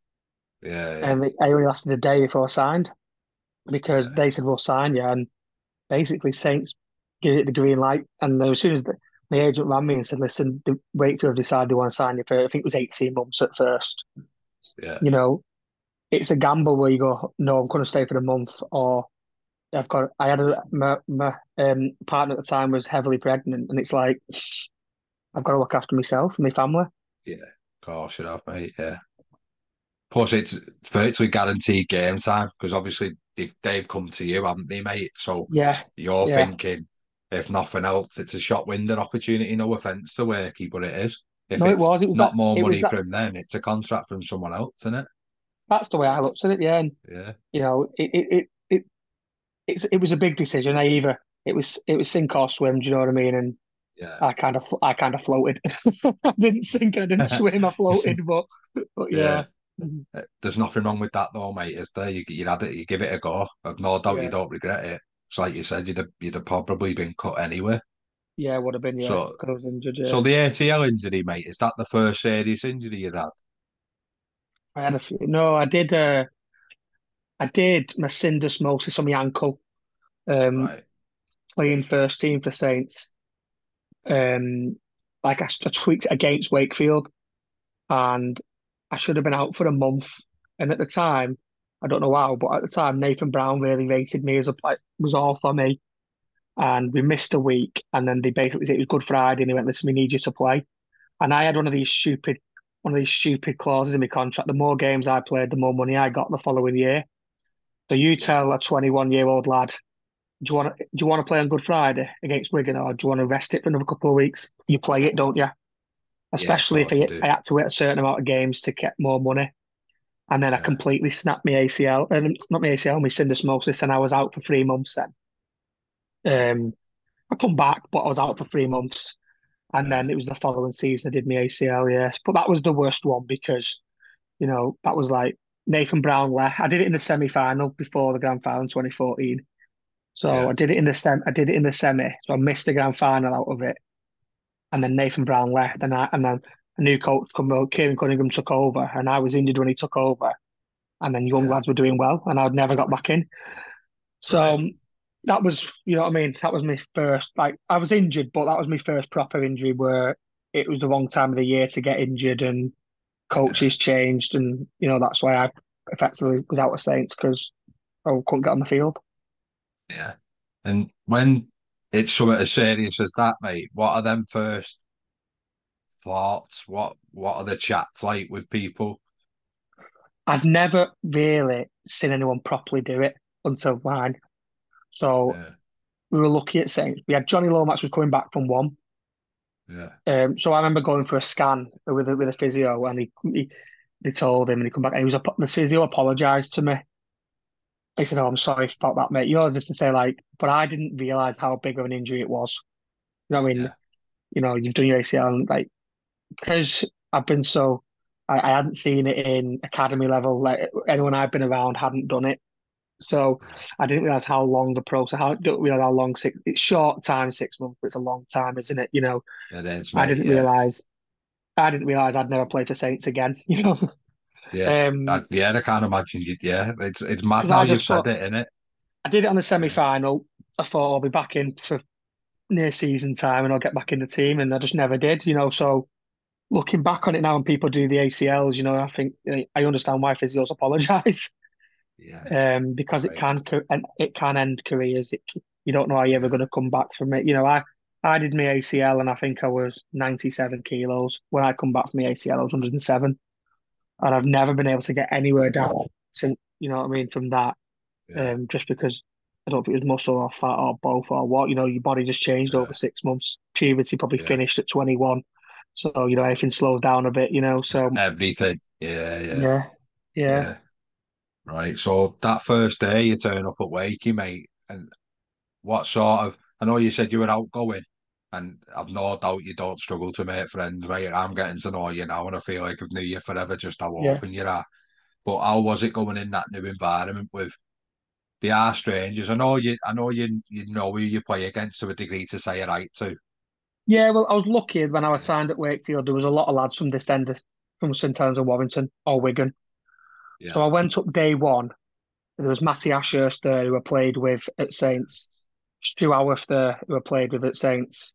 yeah, yeah, and I only lasted a day before I signed because yeah, they said we'll sign you, and basically Saints gave it the green light. And as soon as the, my agent rang me and said, "Listen, the Wakefield decided they want to sign you for," I think it was eighteen months at first. yeah, You know, it's a gamble where you go, "No, I'm going to stay for the month," or I've got. I had a my, my um, partner at the time was heavily pregnant, and it's like I've got to look after myself and my family. yeah. Of course you have, mate. Yeah. Plus, it's virtually guaranteed game time because obviously they've, they've come to you, haven't they, mate? So Yeah, you're yeah. thinking, if nothing else, it's a shot window opportunity. No offense to Wakey, but it is. If No, it it's was. It was that. not more It was money that. from them, it's a contract from someone else, isn't it? That's the way I looked at it. Yeah, and Yeah, you know, it it it, it it's it was a big decision. I either it was it was sink or swim. Do you know what I mean? And yeah. I kind of I kind of floated. I didn't sink. I didn't swim. I floated. But but Yeah. yeah, Mhm. Uh, There's nothing wrong with that though, mate, is there? You you had it, you give it a go. I've no doubt you yeah, don't regret it. It's like you said, you'd have, you'd have probably been cut anyway. yeah. Would have been yeah So because I was injured. so Yeah, the A C L injury, mate, is that the first serious injury you'd had? I had a few. No, I did. Uh, I did my syndesmosis on my ankle. Um, Right. playing first team for Saints. Um, like I, I tweaked it against Wakefield, and I should have been out for a month. And at the time, I don't know how, but at the time, Nathan Brown really rated me as a like was all for me. And we missed a week, and then they basically said it was Good Friday, and they went, "Listen, we need you to play." And I had one of these stupid, one of these stupid clauses in my contract. The more games I played, the more money I got the following year. So you Yeah. tell a twenty-one year old lad do you want to do you want to play on Good Friday against Wigan, or do you want to rest it for another couple of weeks? You play it, don't you? Yeah, of Especially if course you I, do. I had to wait a certain amount of games to get more money. And then I Yeah, completely snapped my A C L, and not my A C L, my syndesmosis, and I was out for three months then. right. Um, I come back, but I was out for three months. And Yeah, then it was the following season I did my A C L, yes. But that was the worst one because, you know, that was like Nathan Brown left. I did it in the semi final before the grand final in twenty fourteen. So yeah, I did it in the sem I did it in the semi. So I missed the grand final out of it. And then Nathan Brown left, and I and then a new coach come out, Kieran Cunningham took over, and I was injured when he took over. And then young yeah. lads were doing well, and I'd never got back in. So Right. um, that was, you know what I mean? That was my first, like, I was injured, but that was my first proper injury where it was the wrong time of the year to get injured and Yeah, coaches changed. And, you know, that's why I effectively was out of Saints because I couldn't get on the field. yeah. And when it's something as serious as that, mate, what are them first thoughts? What what are the chats like with people? I'd never really seen anyone properly do it until mine. So Yeah, we were lucky at Saints. We had Johnny Lomax was coming back from one. yeah, Um, so I remember going for a scan with a, with a physio, and he, he they told him, and he come back, and he was a, the physio apologized to me. He said, "Oh, I'm sorry about that, mate." You know, as if to say, like, but I didn't realize how big of an injury it was. You know what I mean? yeah, You know, you've done your A C L, and like, because I've been so, I, I hadn't seen it in academy level. Like anyone I've been around hadn't done it, so yeah. I didn't realize how long the process. How don't realize how long six. It's short time, six months, but it's a long time, isn't it? You know, It is, I mate. didn't Yeah, realize. I didn't realize I'd never play for Saints again. You know, yeah. I, um, yeah, I can't imagine you. Yeah, it's it's mad because now I you've just said thought it, innit? I did it on the semi Yeah, final. I thought I'll be back in for near season time and I'll get back in the team, and I just never did, you know. So looking back on it now, and people do the A C Ls, you know, I think eh, I understand why physios apologise, yeah. um, because it Right. can and it can end careers. It you don't know how you're ever Yeah, going to come back from it. You know, I I did my A C L and I think I was ninety-seven kilos when I come back from my A C L. I was one hundred seven, and I've never been able to get anywhere down since. You know what I mean? From that, yeah, um, just because. I don't think it was muscle or fat or both or what. You know, your body just changed over yeah, six months. Puberty probably yeah. finished at twenty-one. So, you know, everything slows down a bit, you know. Just So, everything. Yeah, yeah, yeah, yeah, yeah. Right. So that first day you turn up at Wakey, mate, and what sort of? I know you said you were outgoing, and I've no doubt you don't struggle to make friends, mate. I'm getting to know you now, and I feel like I've knew you forever, just how yeah. open you are. But how was it going in that new environment with the are strangers? I know you. I know you. You know who you play against to a degree to say it right to. Yeah, well, I was lucky when I was Yeah. signed at Wakefield. There was a lot of lads from this end, of- from St Helens and Warrington or Wigan. So Yeah. I went up day one. There was Matty Ashurst there who I played with at Saints, Stu Howarth there who I played with at Saints.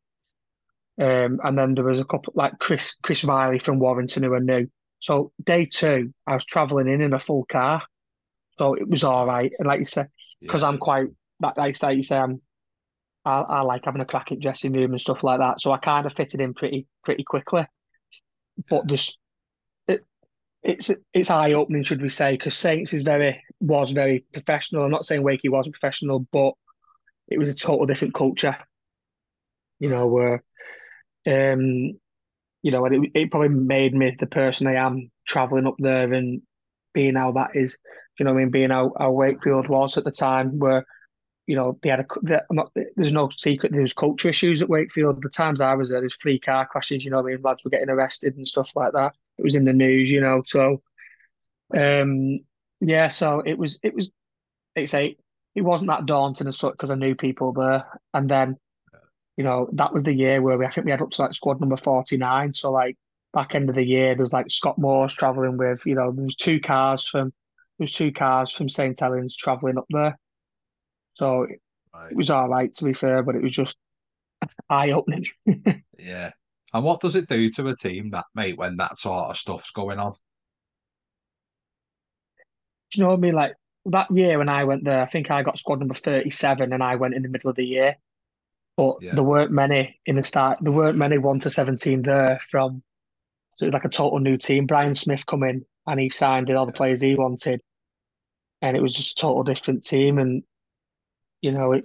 Um, and then there was a couple like Chris Chris Riley from Warrington who I knew. So day two, I was travelling in in a full car. So it was all Right. right. And like you said, because Yeah. I'm quite that like, like you say, I'm I, I like having a crack at dressing room and stuff like that. So I kind of fitted in pretty pretty quickly. Yeah. But this it, it's it's eye opening, should we say? Because Saints is very was very professional. I'm not saying Wakey wasn't professional, but it was a total different culture. You know, Right. where um you know, and it it probably made me the person I am traveling up there and being how that is. You know what I mean? Being how, how Wakefield was at the time, where you know, they had a, they, I'm not, there's no secret, there was culture issues at Wakefield. The times I was there, there's three car crashes, you know what I mean? Lads were getting arrested and stuff like that. It was in the news, you know. So, um, yeah, so it was, it was, it's a, it wasn't that daunting as such because I knew people there. And then, you know, that was the year where we, I think we had up to like squad number forty-nine. So, like, back end of the year, there was like Scott Morse traveling with, you know, there was two cars from, there was two cars from Saint Helens traveling up there. So it Right. was all right, to be fair, but it was just eye opening. Yeah. And what does it do to a team that, mate, when that sort of stuff's going on? Do you know what I mean? Like that year when I went there, I think I got squad number thirty-seven and I went in the middle of the year. But Yeah. there weren't many in the start. There weren't many one to seventeen there from, so it was like a total new team. Brian Smith come in and he signed in all the Yeah. players he wanted. And it was just a total different team. And, you know, it's,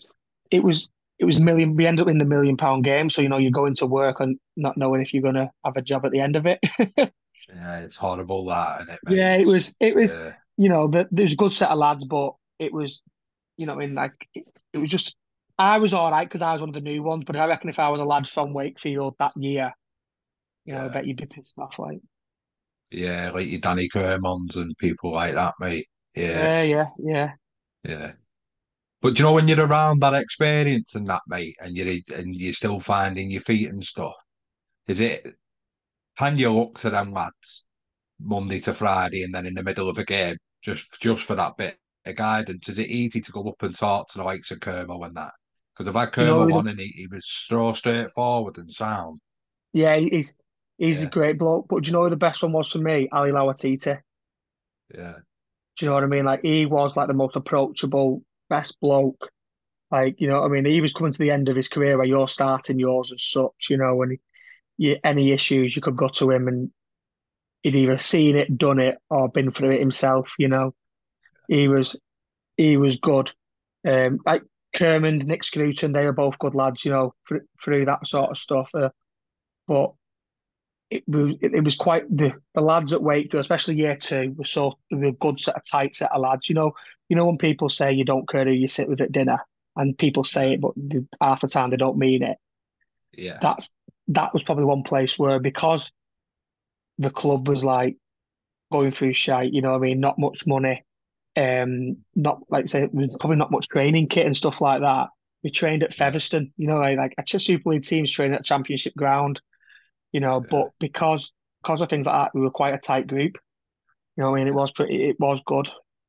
it was it was million. We ended up in the million pound game, so you know you go into work and not knowing if you're gonna have a job at the end of it. Yeah, it's horrible that, isn't it, mate? Yeah, it It's was. It was. yeah, You know, the, there was a good set of lads, but it was. You know, what I mean, like it, it was just. I was all right because I was one of the new ones, but I reckon if I was a lad from Wakefield that year, you know, I yeah, bet you'd be pissed off. Like, yeah, like your Danny Kermons and people like that, mate. Yeah, yeah, yeah, yeah. yeah. But do you know when you're around that experience and that, mate, and you're and you're still finding your feet and stuff, is it can you look to them lads Monday to Friday and then in the middle of a game just just for that bit of guidance? Is it easy to go up and talk to the likes of Kermo and that? Because I've had You know, Kermo the, on and he, he was so straightforward and sound. yeah, he's he's a Yeah, great bloke. But do you know who the best one was for me? Ali Lawatiti. yeah, Do you know what I mean? Like he was like the most approachable, best bloke. Like, you know what I mean? He was coming to the end of his career where you're starting yours as such, you know, and you, any issues you could go to him and he'd either seen it, done it, or been through it himself, you know. He was he was good. Um, like Kermond, Nick Scruton, they were both good lads, you know, through, through that sort of stuff. Uh, but it was it, it was quite the, the lads at Wakefield, especially year two, were so they were a good set of tight set of lads. You know, you know when people say you don't care who you sit with at dinner, and people say yeah, it, but the, half the time they don't mean it. yeah, That's that was probably one place where because the club was like going through shite, you know what I mean, not much money, um, not like say probably not much training kit and stuff like that. We trained at yeah, Featherstone, you know, like, like a Super League teams training at Championship ground, you know, yeah. but because because of things like that, we were quite a tight group. You know what I mean? It was pretty, it was good.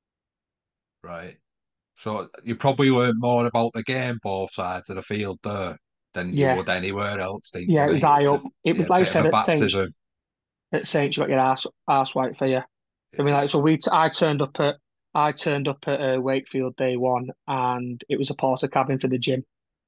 Right. So you probably learned more about the game both sides of the field there than you Yeah, would anywhere else, didn't you, yeah, it was mate? eye It's a up. It yeah, was like I bit of said a at Saints. baptism. At Saints, you got your ass ass white for you. I mean, Yeah, like so we t I turned up at I turned up at uh, Wakefield day one, and it was a porter cabin for the gym.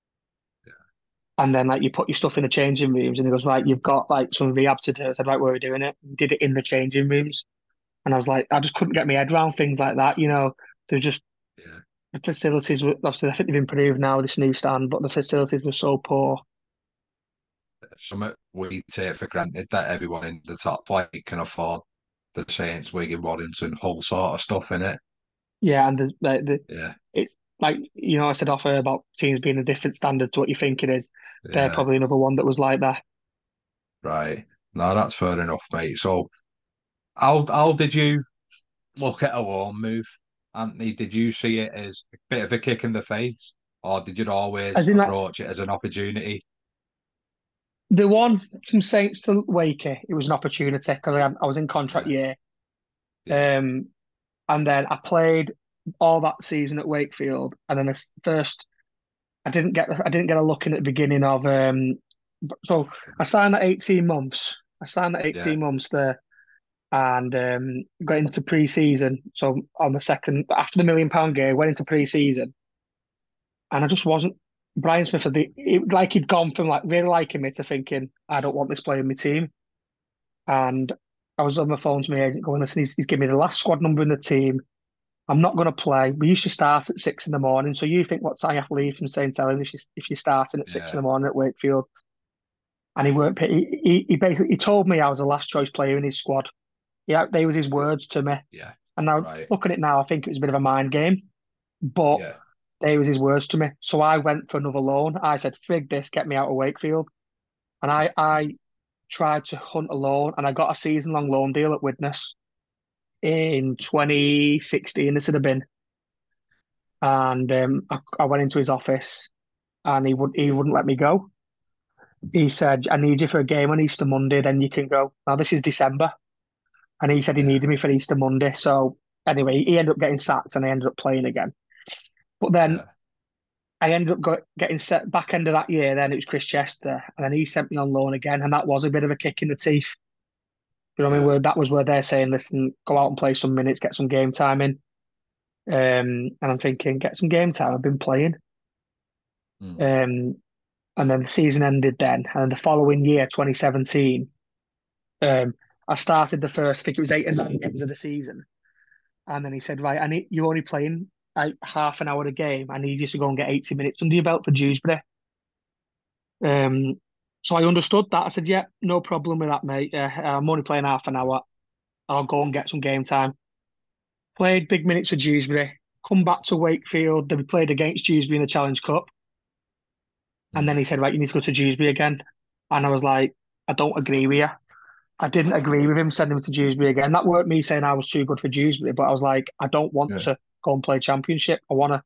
And then like you put your stuff in the changing rooms, and he goes, right, you've got like some rehab to do. I said, right, where are we doing it? We did it in the changing rooms, and I was like, I just couldn't get my head around things like that. You know, they're just yeah. the facilities were obviously I think they've improved now this new stand, but the facilities were so poor. Something we take for granted that everyone in the top flight can afford the Saints, Wigan, Warrington, whole sort of stuff in it. Yeah, and the like the Yeah, it's like you know I said off air about teams being a different standard to what you think it is. They're yeah, probably another one that was like that. right. No, that's fair enough, mate. So, how how did you look at a loan move, Anthony? Did you see it as a bit of a kick in the face, or did you always As in like approach it as an opportunity? the one from Saints to Wakey, it was an opportunity because I, had- I was in contract Yeah, year. yeah, Um, and then I played all that season at Wakefield, and then this first I didn't get I didn't get a look in at the beginning of um. So I signed at eighteen months. I signed at yeah, eighteen months there, and um, got into pre-season. So on the second after the million pound game, went into pre-season, and I just wasn't. Brian Smith, had the, it, like he'd gone from like really liking me to thinking I don't want this player in my team. And I was on the phone to my agent going, listen, he's, he's given me the last squad number in the team. I'm not going to play. We used to start at six in the morning. So you think what time you have to leave from Saint Helens if, you, if you're starting at six in yeah, the morning at Wakefield? And he weren't. He, he, he basically he told me I was the last choice player in his squad. Yeah, they was his words to me. yeah. And now Right. looking at it now, I think it was a bit of a mind game, but Yeah, they was his words to me. So I went for another loan. I said, "Frig this, get me out of Wakefield." And I I tried to hunt a loan, and I got a season long loan deal at Widnes in twenty sixteen. This would have been, and um, I, I went into his office, and he would he wouldn't let me go. He said, "I need you for a game on Easter Monday, then you can go." Now this is December, and he said he yeah, needed me for Easter Monday. So anyway, he ended up getting sacked, and I ended up playing again. But then yeah, I ended up go, getting set back end of that year. Then it was Chris Chester, and then he sent me on loan again, and that was a bit of a kick in the teeth. You know what I mean? yeah. Where that was where they're saying, "Listen, go out and play some minutes, get some game time in." Um, and I'm thinking, get some game time. I've been playing. Mm. Um, and then the season ended then, and the following year, twenty seventeen, um, I started the first. I think it was eight and nine games of the season, and then he said, "Right, I need you only playing like half an hour a game. I need you to go and get eighty minutes under your belt for Dewsbury. Um, so I understood that. I said, yeah, no problem with that, mate. Uh, I'm only playing half an hour. I'll go and get some game time. Played big minutes for Dewsbury. Come back to Wakefield. They played against Dewsbury in the Challenge Cup. And then he said, right, you need to go to Dewsbury again. And I was like, I don't agree with you. I didn't agree with him sending him to Dewsbury again. That weren't me saying I was too good for Dewsbury, but I was like, I don't want Yeah. to go and play Championship. I want to.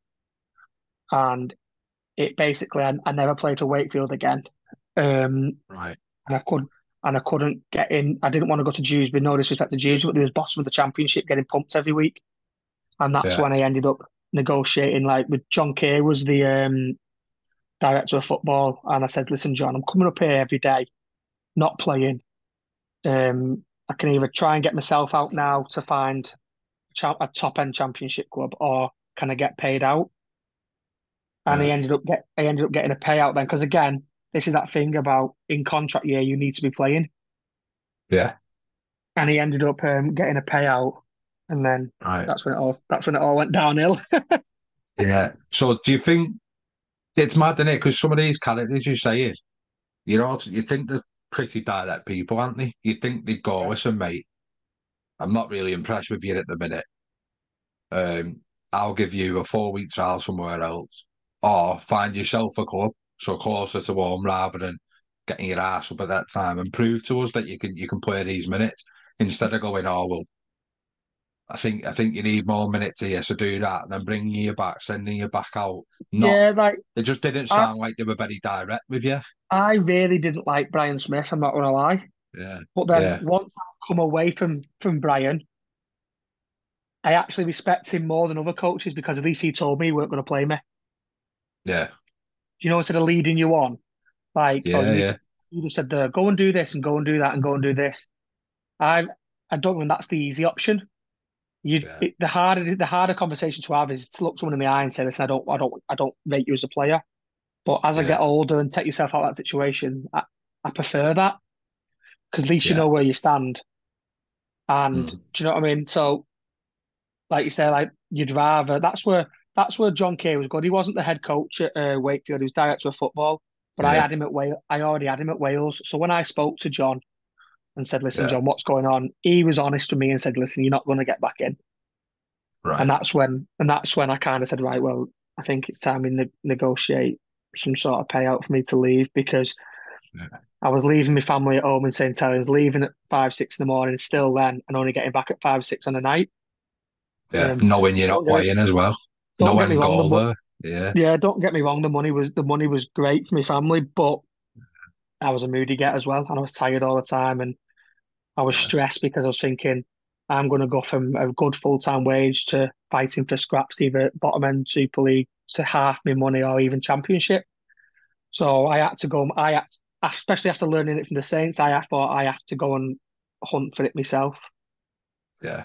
And it basically, I, I never played to Wakefield again. Um, Right. and I could and I couldn't get in. I didn't want to go to Dewsbury. No disrespect to Dewsbury, but they was bottom of the Championship, getting pumped every week. And that's Yeah. when I ended up negotiating. Like with John Kay was the um, director of football, and I said, "Listen, John, I'm coming up here every day, not playing. Um, I can either try and get myself out now to find cha- a top end Championship club, or can I get paid out?" And I Yeah. ended up get I ended up getting a payout then, because again, this is that thing about in contract year you need to be playing, Yeah. and he ended up um, getting a payout, and then Right. that's when it all that's when it all went downhill. Yeah. So do you think it's mad, isn't it? Because some of these characters you're saying, you know, you think they're pretty direct people, aren't they? You think they'd go, listen, mate, I'm not really impressed with you at the minute. Um, I'll give you a four week trial somewhere else, or find yourself a club so closer to home rather than getting your ass up at that time and prove to us that you can you can play these minutes instead of going, oh well, I think I think you need more minutes here, so do that, and then bringing you back, sending you back out. Not, Yeah, like it just didn't I sound like they were very direct with you. I really didn't like Brian Smith. I'm not gonna lie. Yeah, But then yeah, once I've come away from from Brian, I actually respect him more than other coaches because at least he told me he weren't going to play me. yeah, You know, instead of leading you on, like, oh, yeah, you need yeah, to, you just said, uh, go and do this and go and do that and go and do this. I I don't think that's the easy option. You yeah, it, the harder the harder conversation to have is to look someone in the eye and say, listen, I don't I don't I don't rate you as a player. But as I get yeah, older and take yourself out of that situation, I, I prefer that because at least you yeah. know where you stand. And Mm. do you know what I mean? So like you say, like you'd rather. That's where that's where John Kay was good. He wasn't the head coach at uh, Wakefield. He was director of football. But I Yeah, had him at Wales. I already had him at Wales. So when I spoke to John and said, "Listen, yeah, John, what's going on?" He was honest with me and said, "Listen, you're not going to get back in." And right. that's when and that's when I kind of said, "Right, well, I think it's time we ne- negotiate some sort of payout for me to leave because Yeah, I was leaving my family at home in Saint Helens, leaving at five, six in the morning, still then, and only getting back at five, six on the night." yeah. Um, Knowing you're not don't get me playing as well. don't No get me end wrong. The goal mo- there. Yeah, Yeah, don't get me wrong. The money was the money was great for my family, but I was a moody get as well, and I was tired all the time, and I was yeah, stressed because I was thinking I'm going to go from a good full time wage to fighting for scraps, either at bottom end Super League to half my money or even Championship. So I had to go. I had, especially after learning it from the Saints, I thought I have to go and hunt for it myself. yeah.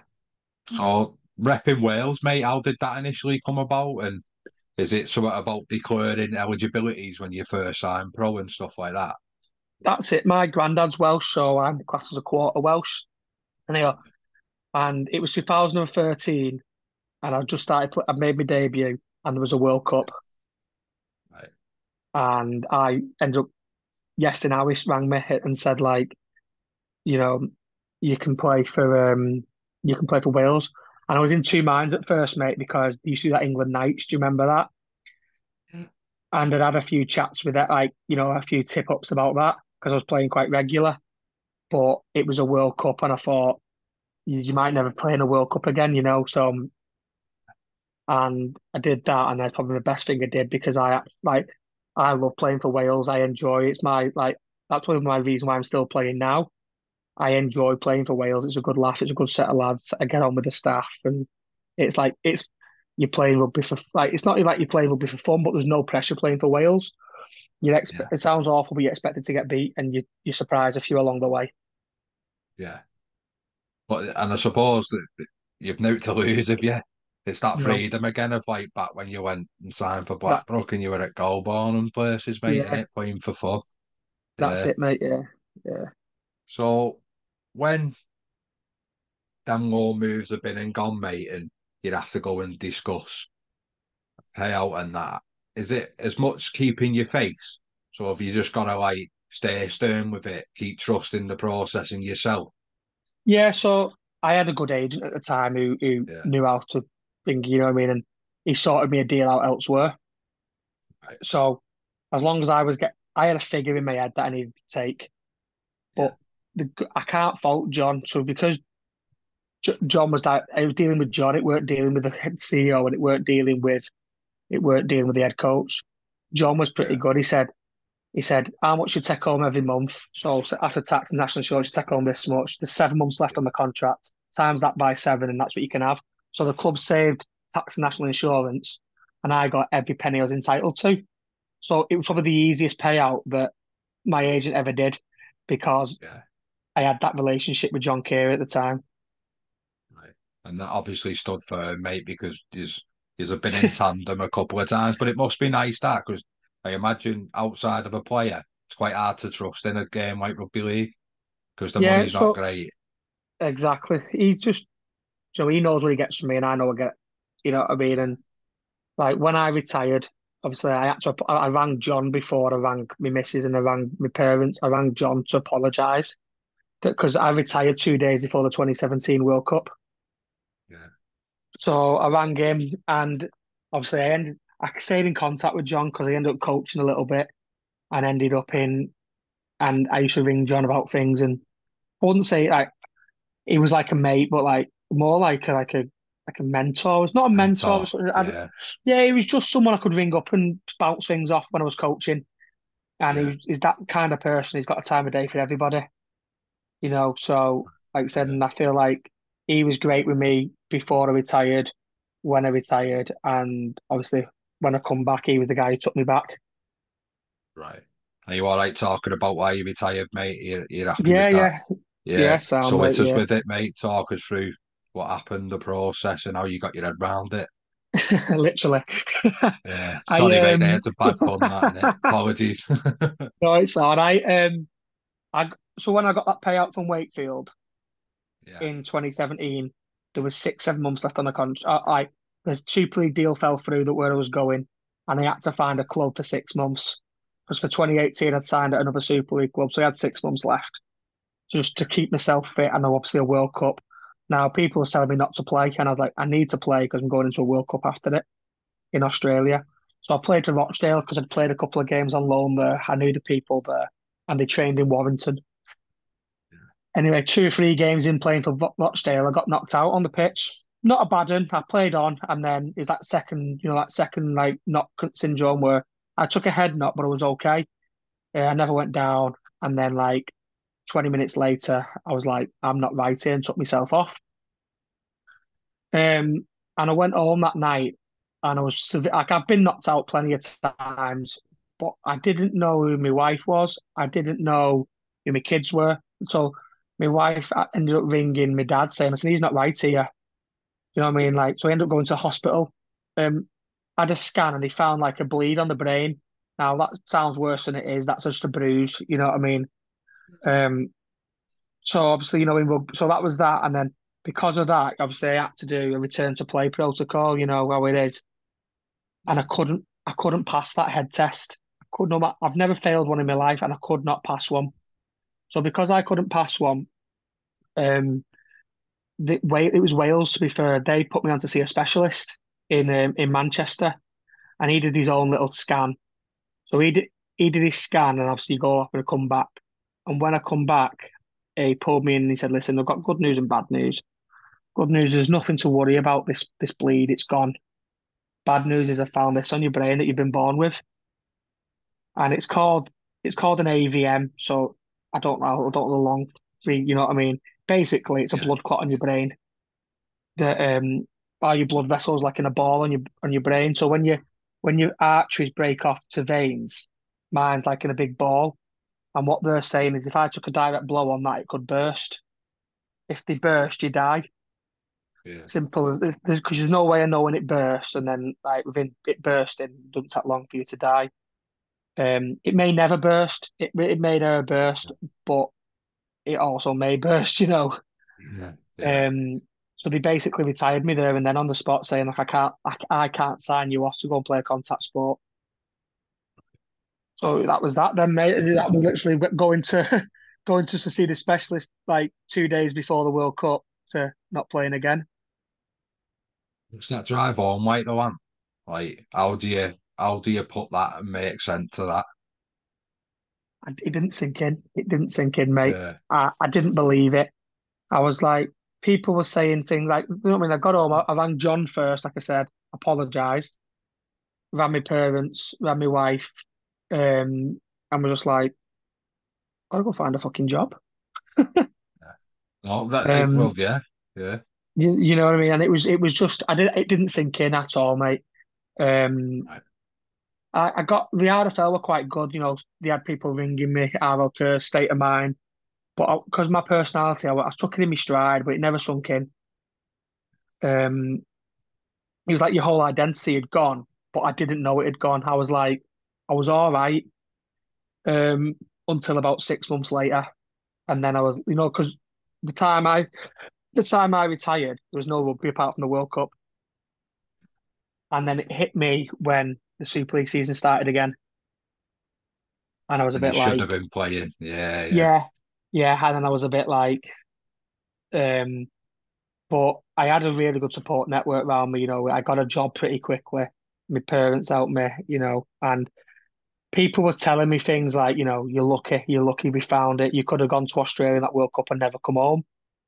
So repping Wales, mate, how did that initially come about? And is it something about declaring eligibilities when you first sign pro and stuff like that? That's it. My granddad's Welsh, so I'm classed as a quarter Welsh. And, you know, and it was two thousand thirteen and I just started. Play, I made my debut, and there was a World Cup, Right. and I ended up. Yes, and Alice rang me and said like, you know, you can play for um, you can play for Wales, and I was in two minds at first, mate, because you see that England Knights. Do you remember that? Mm. And I'd had a few chats with it, like you know, a few tip ups about that because I was playing quite regular. But it was a World Cup, and I thought you, you might never play in a World Cup again, you know. So um, and I did that, and that's probably the best thing I did because I like I love playing for Wales. I enjoy it's my like that's one of my reasons why I'm still playing now. I enjoy playing for Wales. It's a good laugh. It's a good set of lads. I get on with the staff, and it's like it's you're playing rugby for like it's not like you're playing rugby for fun, but there's no pressure playing for Wales. You Yeah, expect it sounds awful, but you're expected to get beat, and you you surprise a few along the way. yeah. But and I suppose that that you've no to lose if you. It's that No, freedom again of like back when you went and signed for that Blackbrook and you were at Goulburn and places, mate, and yeah, it playing for fun. that's Yeah. it, mate. Yeah, yeah. So when them law moves have been and gone, mate, and you'd have to go and discuss. payout and that, is it as much keeping your face? So have you just got to like stay stern with it, keep trusting the process in yourself? Yeah, so I had a good agent at the time who who Yeah, knew how to think, you know what I mean, and he sorted me a deal out elsewhere. right. So as long as I was get, I had a figure in my head that I needed to take, Yeah, but the, I can't fault John. So because J John was that I was dealing with John, it weren't dealing with the head C E O, and it weren't dealing with it weren't dealing with the head coach. John was pretty yeah, good. He said he said how much you take home every month. So, so after tax and national insurance, you take home this much. There's seven months left on the contract. Times that by seven, and that's what you can have. So the club saved tax and national insurance, and I got every penny I was entitled to. So it was probably the easiest payout that my agent ever did because yeah. I had that relationship with John Kerry at the time. Right. And that obviously stood for mate because he's he's been in tandem a couple of times, but it must be nice that because I imagine outside of a player, it's quite hard to trust in a game like rugby league because the Yeah, money's not so great. exactly. He's just so he knows what he gets from me, and I know I get. You know what I mean? Yeah, And like when I retired, obviously I had to. I I rang John before I rang my missus and I rang my parents. I rang John to apologise because I retired two days before the twenty seventeen World Cup. yeah, So I rang him, and obviously I ended. I stayed in contact with John because I ended up coaching a little bit and ended up in. And I used to ring John about things, and I wouldn't say like he was like a mate, but like more like a, like a like a mentor. It's not a mentor. mentor. It's sort of- I, Yeah, yeah, he was just someone I could ring up and bounce things off when I was coaching. And he yeah, was, he's that kind of person. He's got a time of day for everybody, you know. So, like I said, yeah. and I feel like he was great with me before I retired, when I retired, and obviously when I come back, he was the guy who took me back. Right. Are you all right talking about why you retired, mate? You're, you're happy Yeah, with that? yeah, yeah, Yeah. Sam, So mate, hit us yeah. with it, mate. Talk us through what happened, the process, and how you got your head round it. Literally. Yeah. Sorry, I mate. um It's a bad pun, that, innit? Apologies. no, it's all right. Um I so when I got that payout from Wakefield Yeah. in twenty seventeen, there was six, seven months left on the contract. I the Super League deal fell through that where I was going, and I had to find a club for six months. Because for twenty eighteen, I'd signed at another Super League club, so I had six months left just to keep myself fit. And obviously a World Cup. Now people were telling me not to play, and I was like, I need to play because I'm going into a World Cup after it in Australia. So I played for Rochdale because I'd played a couple of games on loan there. I knew the people there, and they trained in Warrington. Anyway, two or three games in playing for Rochdale, I got knocked out on the pitch. Not a bad one. I played on, and then is that second, you know, that second like knock syndrome where I took a head knock, but I was okay. Uh, I never went down, and then like twenty minutes later, I was like, I'm not right here, and took myself off. Um, and I went home that night, and I was sev- like, I've been knocked out plenty of times, but I didn't know who my wife was. I didn't know who my kids were. So my wife uh, ended up ringing my dad saying, "Listen, he's not right here." You know what I mean? Like, so I ended up going to hospital. Um, I had a scan, and they found like a bleed on the brain. Now that sounds worse than it is. That's just a bruise. You know what I mean? Um, so obviously, you know, in rugby, so that was that, and then because of that, obviously, I had to do a return to play protocol. You know how it is, and I Yeah. couldn't, I couldn't pass that head test. I could not. I've never failed one in my life, and I could not pass one. So because I couldn't pass one, um, the way it was Wales. To be fair, they put me on to see a specialist in um, in Manchester, and he did his own little scan. So he did he did his scan, and obviously you go off and come back. And when I come back, he pulled me in and he said, "Listen, I've got good news and bad news. Good news, there's nothing to worry about this this bleed. It's gone. Bad news is I found this on your brain that you've been born with, and it's called it's called an A V M. So I don't know, I don't know the long three. You know what I mean? Basically, it's a Yeah. blood clot on your brain that um are your blood vessels like in a ball on your on your brain. So when you when your arteries break off to veins, mine's like in a big ball. And what they're saying is if I took a direct blow on that, it could burst. If they burst, you die. Yeah. Simple as there's because there's no way of knowing it bursts, and then like within it bursting, it doesn't take long for you to die. Um, it may never burst. It it may never burst, but it also may burst. You know. Yeah. Yeah. Um, So they basically retired me there and then on the spot, saying like I can't, I, I can't sign you off to go and play a contact sport. So that was that then, mate. That was literally going to going to see the specialist like two days before the World Cup to not playing again. It's that drive home, like the one. Like, how do you how do you put that and make sense to that? And it didn't sink in. It didn't sink in, mate. Yeah, I, I didn't believe it. I was like, people were saying things like, you know what I mean? I got home, I, I rang John first, like I said, apologised, rang my parents, rang my wife, um, and we're just like, gotta go find a fucking job. yeah. No, that eh, Um, well, yeah, yeah. you, you know what I mean? And it was it was just I did it didn't sink in at all, mate. Um, Right. I, I got the R F L were quite good, you know. They had people ringing me, R L K, state of mind, but because my personality, I, I took it in my stride, but it never sunk in. Um, it was like your whole identity had gone, but I didn't know it had gone. I was like, I was all right, um, until about six months later, and then I was, you know, because the time I the time I retired, there was no rugby apart from the World Cup. And then it hit me when the Super League season started again. And I was a And you bit should have like, been playing. Yeah, yeah, yeah, yeah. And then I was a bit like, um, but I had a really good support network around me. You know, I got a job pretty quickly. My parents helped me, you know, and people were telling me things like, you know, you're lucky, you're lucky we found it. You could have gone to Australia in that World Cup and never come home.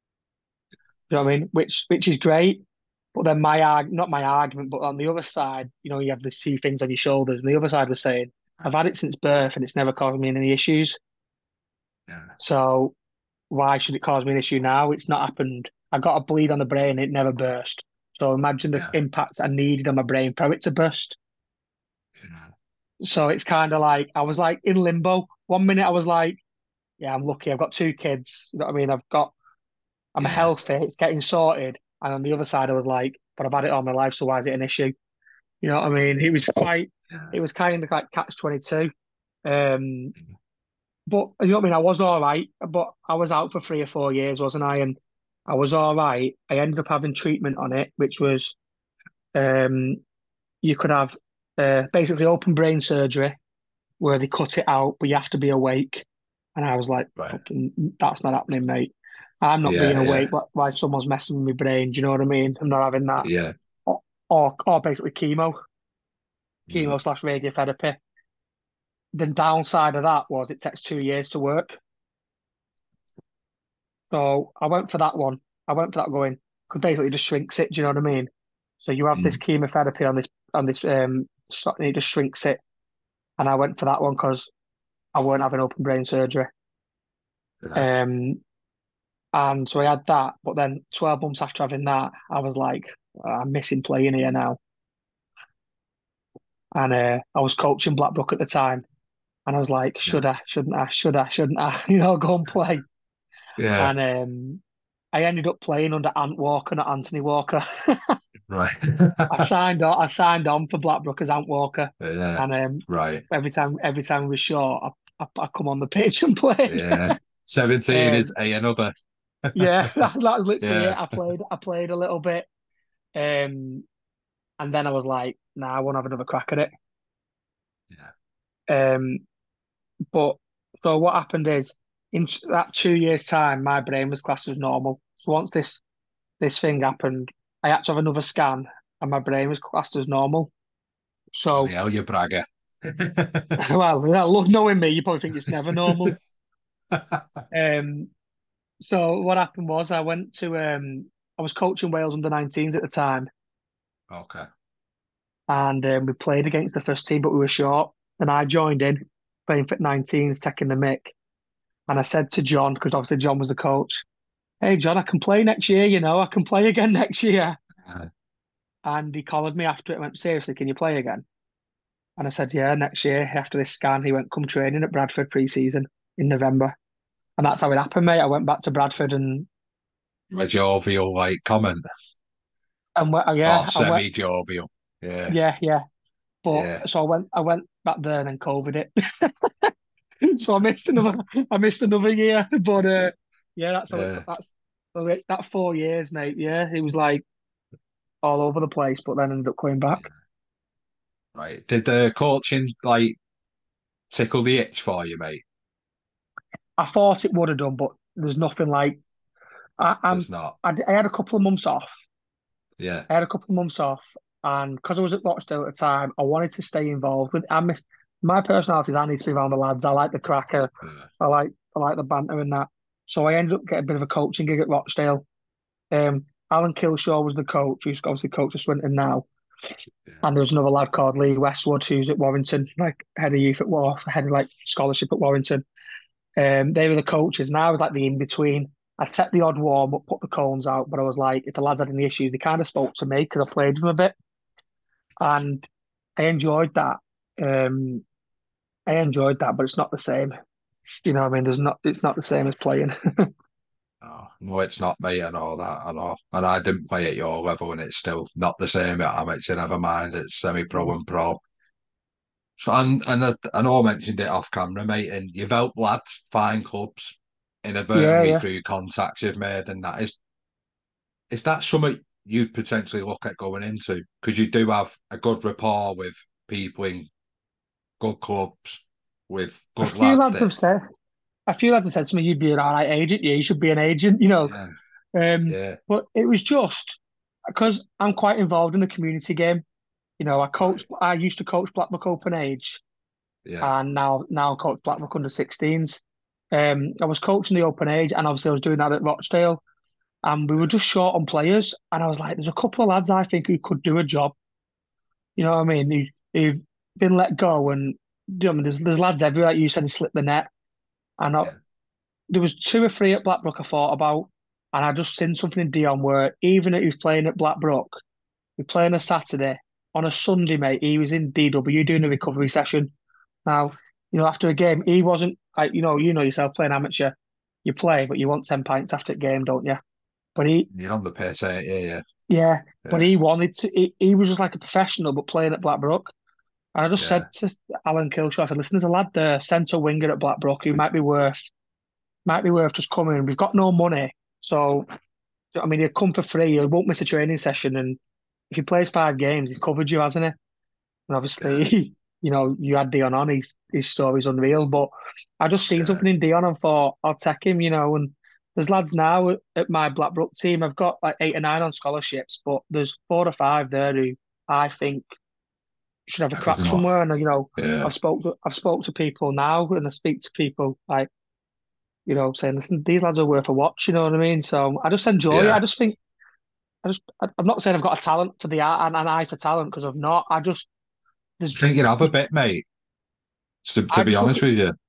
You know what I mean? Which which is great. But then my arg not my argument, but on the other side, you know, you have to see things on your shoulders. And the other side was saying, I've had it since birth and it's never caused me any issues. yeah, So why should it cause me an issue now? It's not happened. I got a bleed on the brain, it never burst. So imagine the yeah, impact I needed on my brain for it to burst. yeah, So it's kind of like I was like in limbo. One minute I was like, yeah, I'm lucky. I've got two kids. You know what I mean? I've got I'm yeah, healthy. It's getting sorted. And on the other side, I was like, but I've had it all my life, so why is it an issue? You know what I mean? It was quite, yeah, it was kind of like catch twenty-two. Um, but you know what I mean? I was all right, but I was out for three or four years, wasn't I? And I was all right. I ended up having treatment on it, which was um, you could have uh, basically open brain surgery where they cut it out, but you have to be awake. And I was like, right. fucking, that's not happening, mate. I'm not being Yeah, yeah, awake wh- while someone's messing with my brain. Do you know what I mean? I'm not having that. yeah. Or, or, or basically chemo, Mm. chemo slash radiotherapy. The downside of that was it takes two years to work. So I went for that one. I went for that going, could basically just shrinks it. Do you know what I mean? So you have this Mm. chemotherapy on this on this um shot and it just shrinks it. And I went for that one because I weren't having open brain surgery. Right. Um, and so I had that. But then twelve months after having that, I was like, I'm missing playing here now. And uh, I was coaching Blackbrook at the time. And I was like, Yeah, should I, shouldn't I, should I, shouldn't I, you know, go and play. yeah, And um, I ended up playing under Ant Walker, not Anthony Walker. right. I signed on, I signed on for Blackbrook as Ant Walker. Yeah, And um, right. every time, every time we were short, I, I, I come on the pitch and played. Yeah. seventeen is um, a another. yeah, that, that was literally it. Yeah, I played, I played a little bit. Um, and then I was like, nah, I won't have another crack at it. yeah, Um, but so what happened is in that two years' time, my brain was classed as normal. So once this this thing happened, I had to have another scan, and my brain was classed as normal. bloody So, hell, you bragger. well, look, knowing me, you probably think it's never normal. Um, so what happened was I went to um, I was coaching Wales under nineteens at the time, Okay. and um, we played against the first team, but we were short. And I joined in playing for nineteens, taking the mick. And I said to John, because obviously John was the coach, hey, John, I can play next year, you know, I can play again next year. Uh, And he collared me after it and went, seriously, can you play again? And I said, yeah, next year after this scan. He went, come training at Bradford pre-season in November. And that's how it happened, mate. I went back to Bradford and, a jovial like comment. and went, oh, Oh, yeah, I went, semi-jovial. Yeah, yeah, yeah. But yeah. so I went, I went back there and then COVID it. So I missed another, I missed another year. But uh, yeah, that's how it, Yeah. that's So it- that four years, mate, yeah, it was like all over the place, but then ended up coming back. Yeah. Right. Did the coaching like tickle the itch for you, mate? I thought it would have done, but there's nothing like I, There's I'm. not. I, I had a couple of months off. Yeah. I had a couple of months off, and because I was at Rochdale at the time, I wanted to stay involved with. I miss my personality is I need to be around the lads. I like the cracker. Yeah. I like I like the banter and that. So I ended up getting a bit of a coaching gig at Rochdale. Um, Alan Kilshaw was the coach, who's obviously coach of Swinton now. Yeah. And there was another lad called Lee Westwood who's at Warrington, like head of youth at War, head of like scholarship at Warrington. Um, they were the coaches, and I was like the in between. I took the odd warm up, put the cones out, but I was like, if the lads had any issues, they kind of spoke to me because I played with them a bit, and I enjoyed that. Um, I enjoyed that, but it's not the same. You know what I mean? There's not. It's not the same as playing. Oh, no, it's not me and all that. I know. And I didn't play at your level, and it's still not the same at amateur. Never mind, it's semi-pro and pro. So, and and I, I know I mentioned it off camera, mate. And you've helped lads find clubs Yeah, inadvertently yeah. through contacts you've made, and that is is that something you'd potentially look at going into? Because you do have a good rapport with people in good clubs with A good few lads lads that, have said. A few lads have said to me, "You'd be an all right agent. Yeah, you should be an agent." You know. yeah, Um, yeah, but it was just because I'm quite involved in the community game. You know, I coached. right, I used to coach Blackbrook Open Age, yeah, and now now I coach Blackbrook Under sixteens. Um, I was coaching the Open Age, and obviously I was doing that at Rochdale, and we were yeah, just short on players. And I was like, "There's a couple of lads I think who could do a job." You know what I mean? Who, who've been let go, and you know, I mean, there's there's lads everywhere. Like you said, he slipped the net, and I, yeah, there was two or three at Blackbrook I thought about, and I just seen something in Dion where even if he was playing at Blackbrook. We play on a Saturday. On a Sunday, mate, he was in D W doing a recovery session. Now, you know, after a game, he wasn't like you know, you know yourself playing amateur. You play, but you want ten pints after the game, don't you? But he, you're on the piss, eh? Yeah, yeah, yeah, but yeah, he wanted to. He, he was just like a professional, but playing at Blackbrook. And I just said yeah. to Alan Kilshaw, I said, "Listen, there's a lad there, centre winger at Blackbrook, who might be worth, might be worth just coming. We've got no money, so I mean, he'll come for free. He won't miss a training session, and if he plays five games, he's covered you, hasn't he?" And Yeah, obviously, you know, you had Dion on, his his story's unreal. But I just seen yeah. something in Dion and thought, I'll take him, you know. And there's lads now at, at my Blackbrook team. I've got like eight or nine on scholarships, but there's four or five there who I think should have a A good crack enough. somewhere. And you know, Yeah, I've spoke to I've spoke to people now, and I speak to people like, you know, saying, listen, these lads are worth a watch. You know what I mean? So I just enjoy it. I yeah. just think I just I, I'm not saying I've got a talent for the art and an eye for talent because I've not. I just I there's think you'd have a you, bit, mate. To, to I be just look honest with you,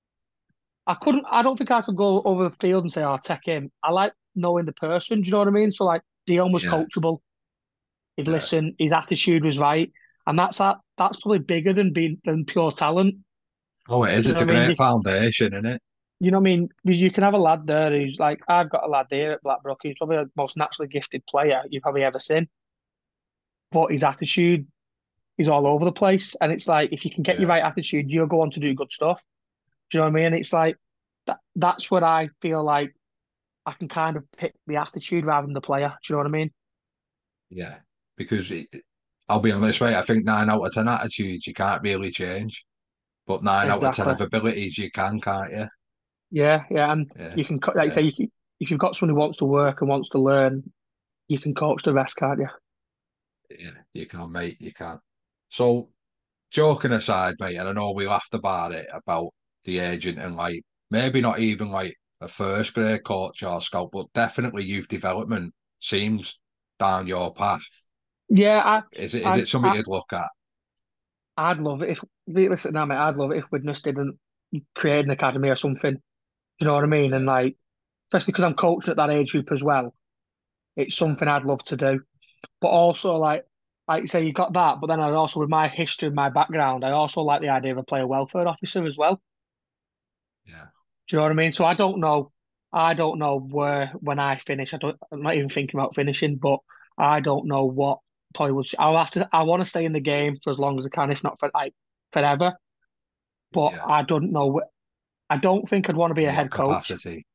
I couldn't. I don't think I could go over the field and say, "I'll take him." I like knowing the person. Do you know what I mean? So like, Dion was yeah, coachable. He'd yeah. listen. His attitude was right, and that's that. That's probably bigger than being than pure talent. Oh, it is. Do you know It's a what I mean? great You, foundation, isn't it? you know what I mean? You you can have a lad there who's like, I've got a lad here at Blackbrook. He's probably the most naturally gifted player you've probably ever seen, but his attitude is all over the place. And it's like, if you can get your Yeah, right attitude, you'll go on to do good stuff. Do you know what I mean? It's like that. That's what I feel like I can kind of pick the attitude rather than the player. Do you know what I mean? yeah. Because it, I'll be honest, mate. I think nine out of ten attitudes you can't really change, but nine out of ten Exactly. of abilities you can, can't you? Yeah, yeah, and Yeah, you can, co- like you yeah, say, you can, if you've got someone who wants to work and wants to learn, you can coach the rest, can't you? yeah. You can, mate. You can. So, joking aside, mate, and I know we laughed about it about the agent and like maybe not even like a first grade coach or scout, but definitely youth development seems down your path. Yeah, Is it? Is I, I, it something I, you'd look at? I'd love it if listen now, mate. I'd love it if Widnes didn't create an academy or something. Do you know what I mean? And Yeah, like, especially because I'm coaching at that age group as well, it's yeah, something I'd love to do. But also, like, like you say, you got that. But then I also, with my history and my background, I also like the idea of a player welfare officer as well. yeah, Do you know what I mean? So I don't know. I don't know where when I finish. I don't. I'm not even thinking about finishing, but I don't know what probably would. I'll have to. I want to stay in the game for as long as I can, if not for like forever. But yeah. I don't know. wh- I don't think I'd want to be In a what head coach. capacity?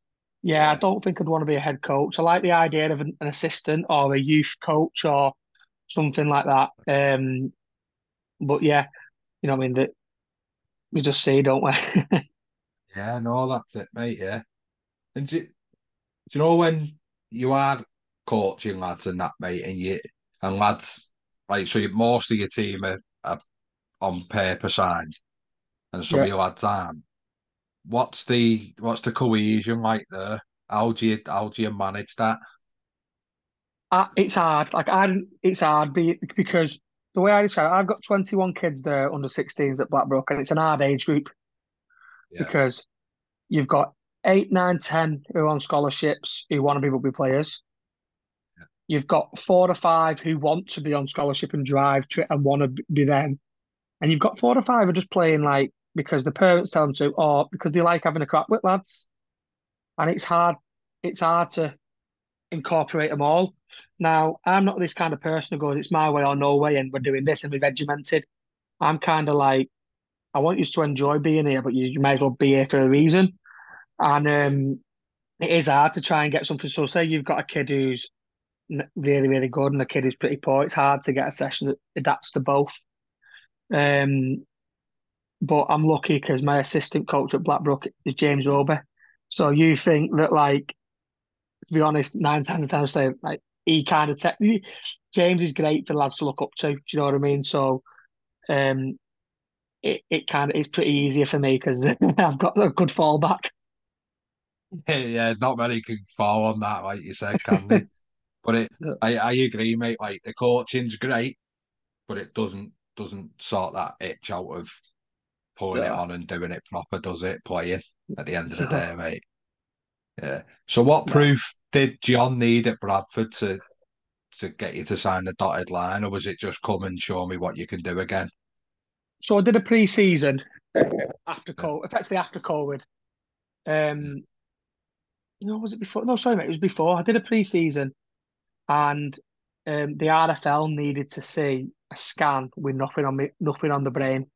Yeah, I Yeah, don't think I'd want to be a head coach. I like the idea of an, an assistant or a youth coach or something like that. Um, but yeah, you know what I mean? That we just see, don't we? yeah, no, that's it, mate. Yeah, and do, do you know when you are coaching lads and that, mate, and you and lads like so, you, most of your team are, are on paper signed, and some Yeah. of your lads aren't. What's the what's the cohesion like there? How do you how do you manage that? Uh, it's hard. Like I, it's hard be, because the way I describe it, I've got twenty-one kids there under sixteens at Blackbrook, and it's an hard age group Yeah, because you've got eight, nine, ten who are on scholarships who want to be rugby players. You've got four or five who want to be on scholarship and drive to and want to be them. And you've got four or five who are just playing like because the parents tell them to, or because they like having a crack with lads. And it's hard, it's hard to incorporate them all. Now, I'm not this kind of person who goes, it's my way or no way, and we're doing this and we're regimented. I'm kind of like, I want you to enjoy being here, but you, you might as well be here for a reason. And um, it is hard to try and get something. So, say you've got a kid who's n- really, really good and a kid who's pretty poor. It's hard to get a session that adapts to both. Um, but I'm lucky because my assistant coach at Blackbrook is James Roby. So you think that, like, to be honest, nine times out of ten, say like he kind of te- James is great for lads to look up to. Do you know what I mean? So um, it it kind of it's pretty easier for me because I've got a good fallback. yeah. Not many can fall on that, like you said, can they? But it, I I agree, mate. Like the coaching's great, but it doesn't doesn't sort that itch out of pulling it Yeah. on and doing it proper, does it? Playing at the end of the day, mate. Yeah. So what No. proof did John need at Bradford to to get you to sign the dotted line, or was it just come and show me what you can do again? So I did a pre-season uh, after Yeah, COVID, effectively after COVID. yeah, Um, you know, was it before? No, sorry, mate, it was before. I did a pre-season, and um, the R F L needed to see a scan with nothing on me, nothing on the brain.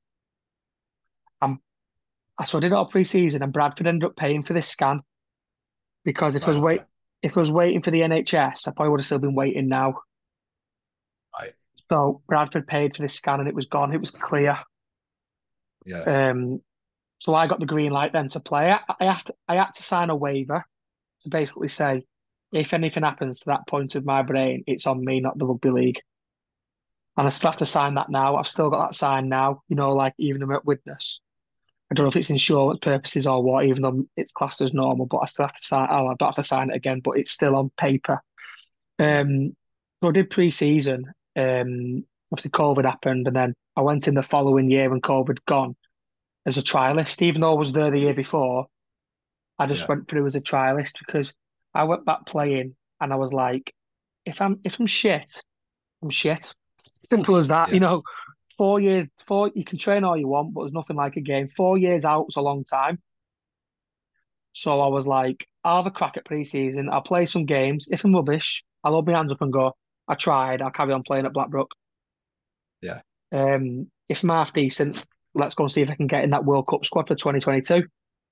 And so I did it all pre-season, and Bradford ended up paying for this scan because if I right, was okay, wait if I was waiting for the N H S, I probably would have still been waiting now. right, So Bradford paid for this scan, and it was gone. It was clear. yeah, Um, so I got the green light then to play. I, I have to, I had to sign a waiver to basically say, if anything happens to that point of my brain, it's on me, not the rugby league. And I still have to sign that now. I've still got that signed now. You know, like even I'm at witness. I don't know if it's insurance purposes or what, even though it's classed as normal, but I still have to sign. Oh, I don't have to sign it again, but it's still on paper. yeah, Um, so I did pre-season. Um, obviously COVID happened, and then I went in the following year when COVID gone as a trialist. Even though I was there the year before, I just yeah, went through as a trialist because I went back playing, and I was like, if I'm if I'm shit, I'm shit. Simple as that. You yeah, know, four years, four. You can train all you want, but there's nothing like a game. Four years out is a long time. So I was like, I'll have a crack at pre-season. I'll play some games. If I'm rubbish, I'll hold my hands up and go, I tried. I'll carry on playing at Blackbrook. yeah. Um, if I'm half decent, let's go and see if I can get in that World Cup squad for twenty twenty-two.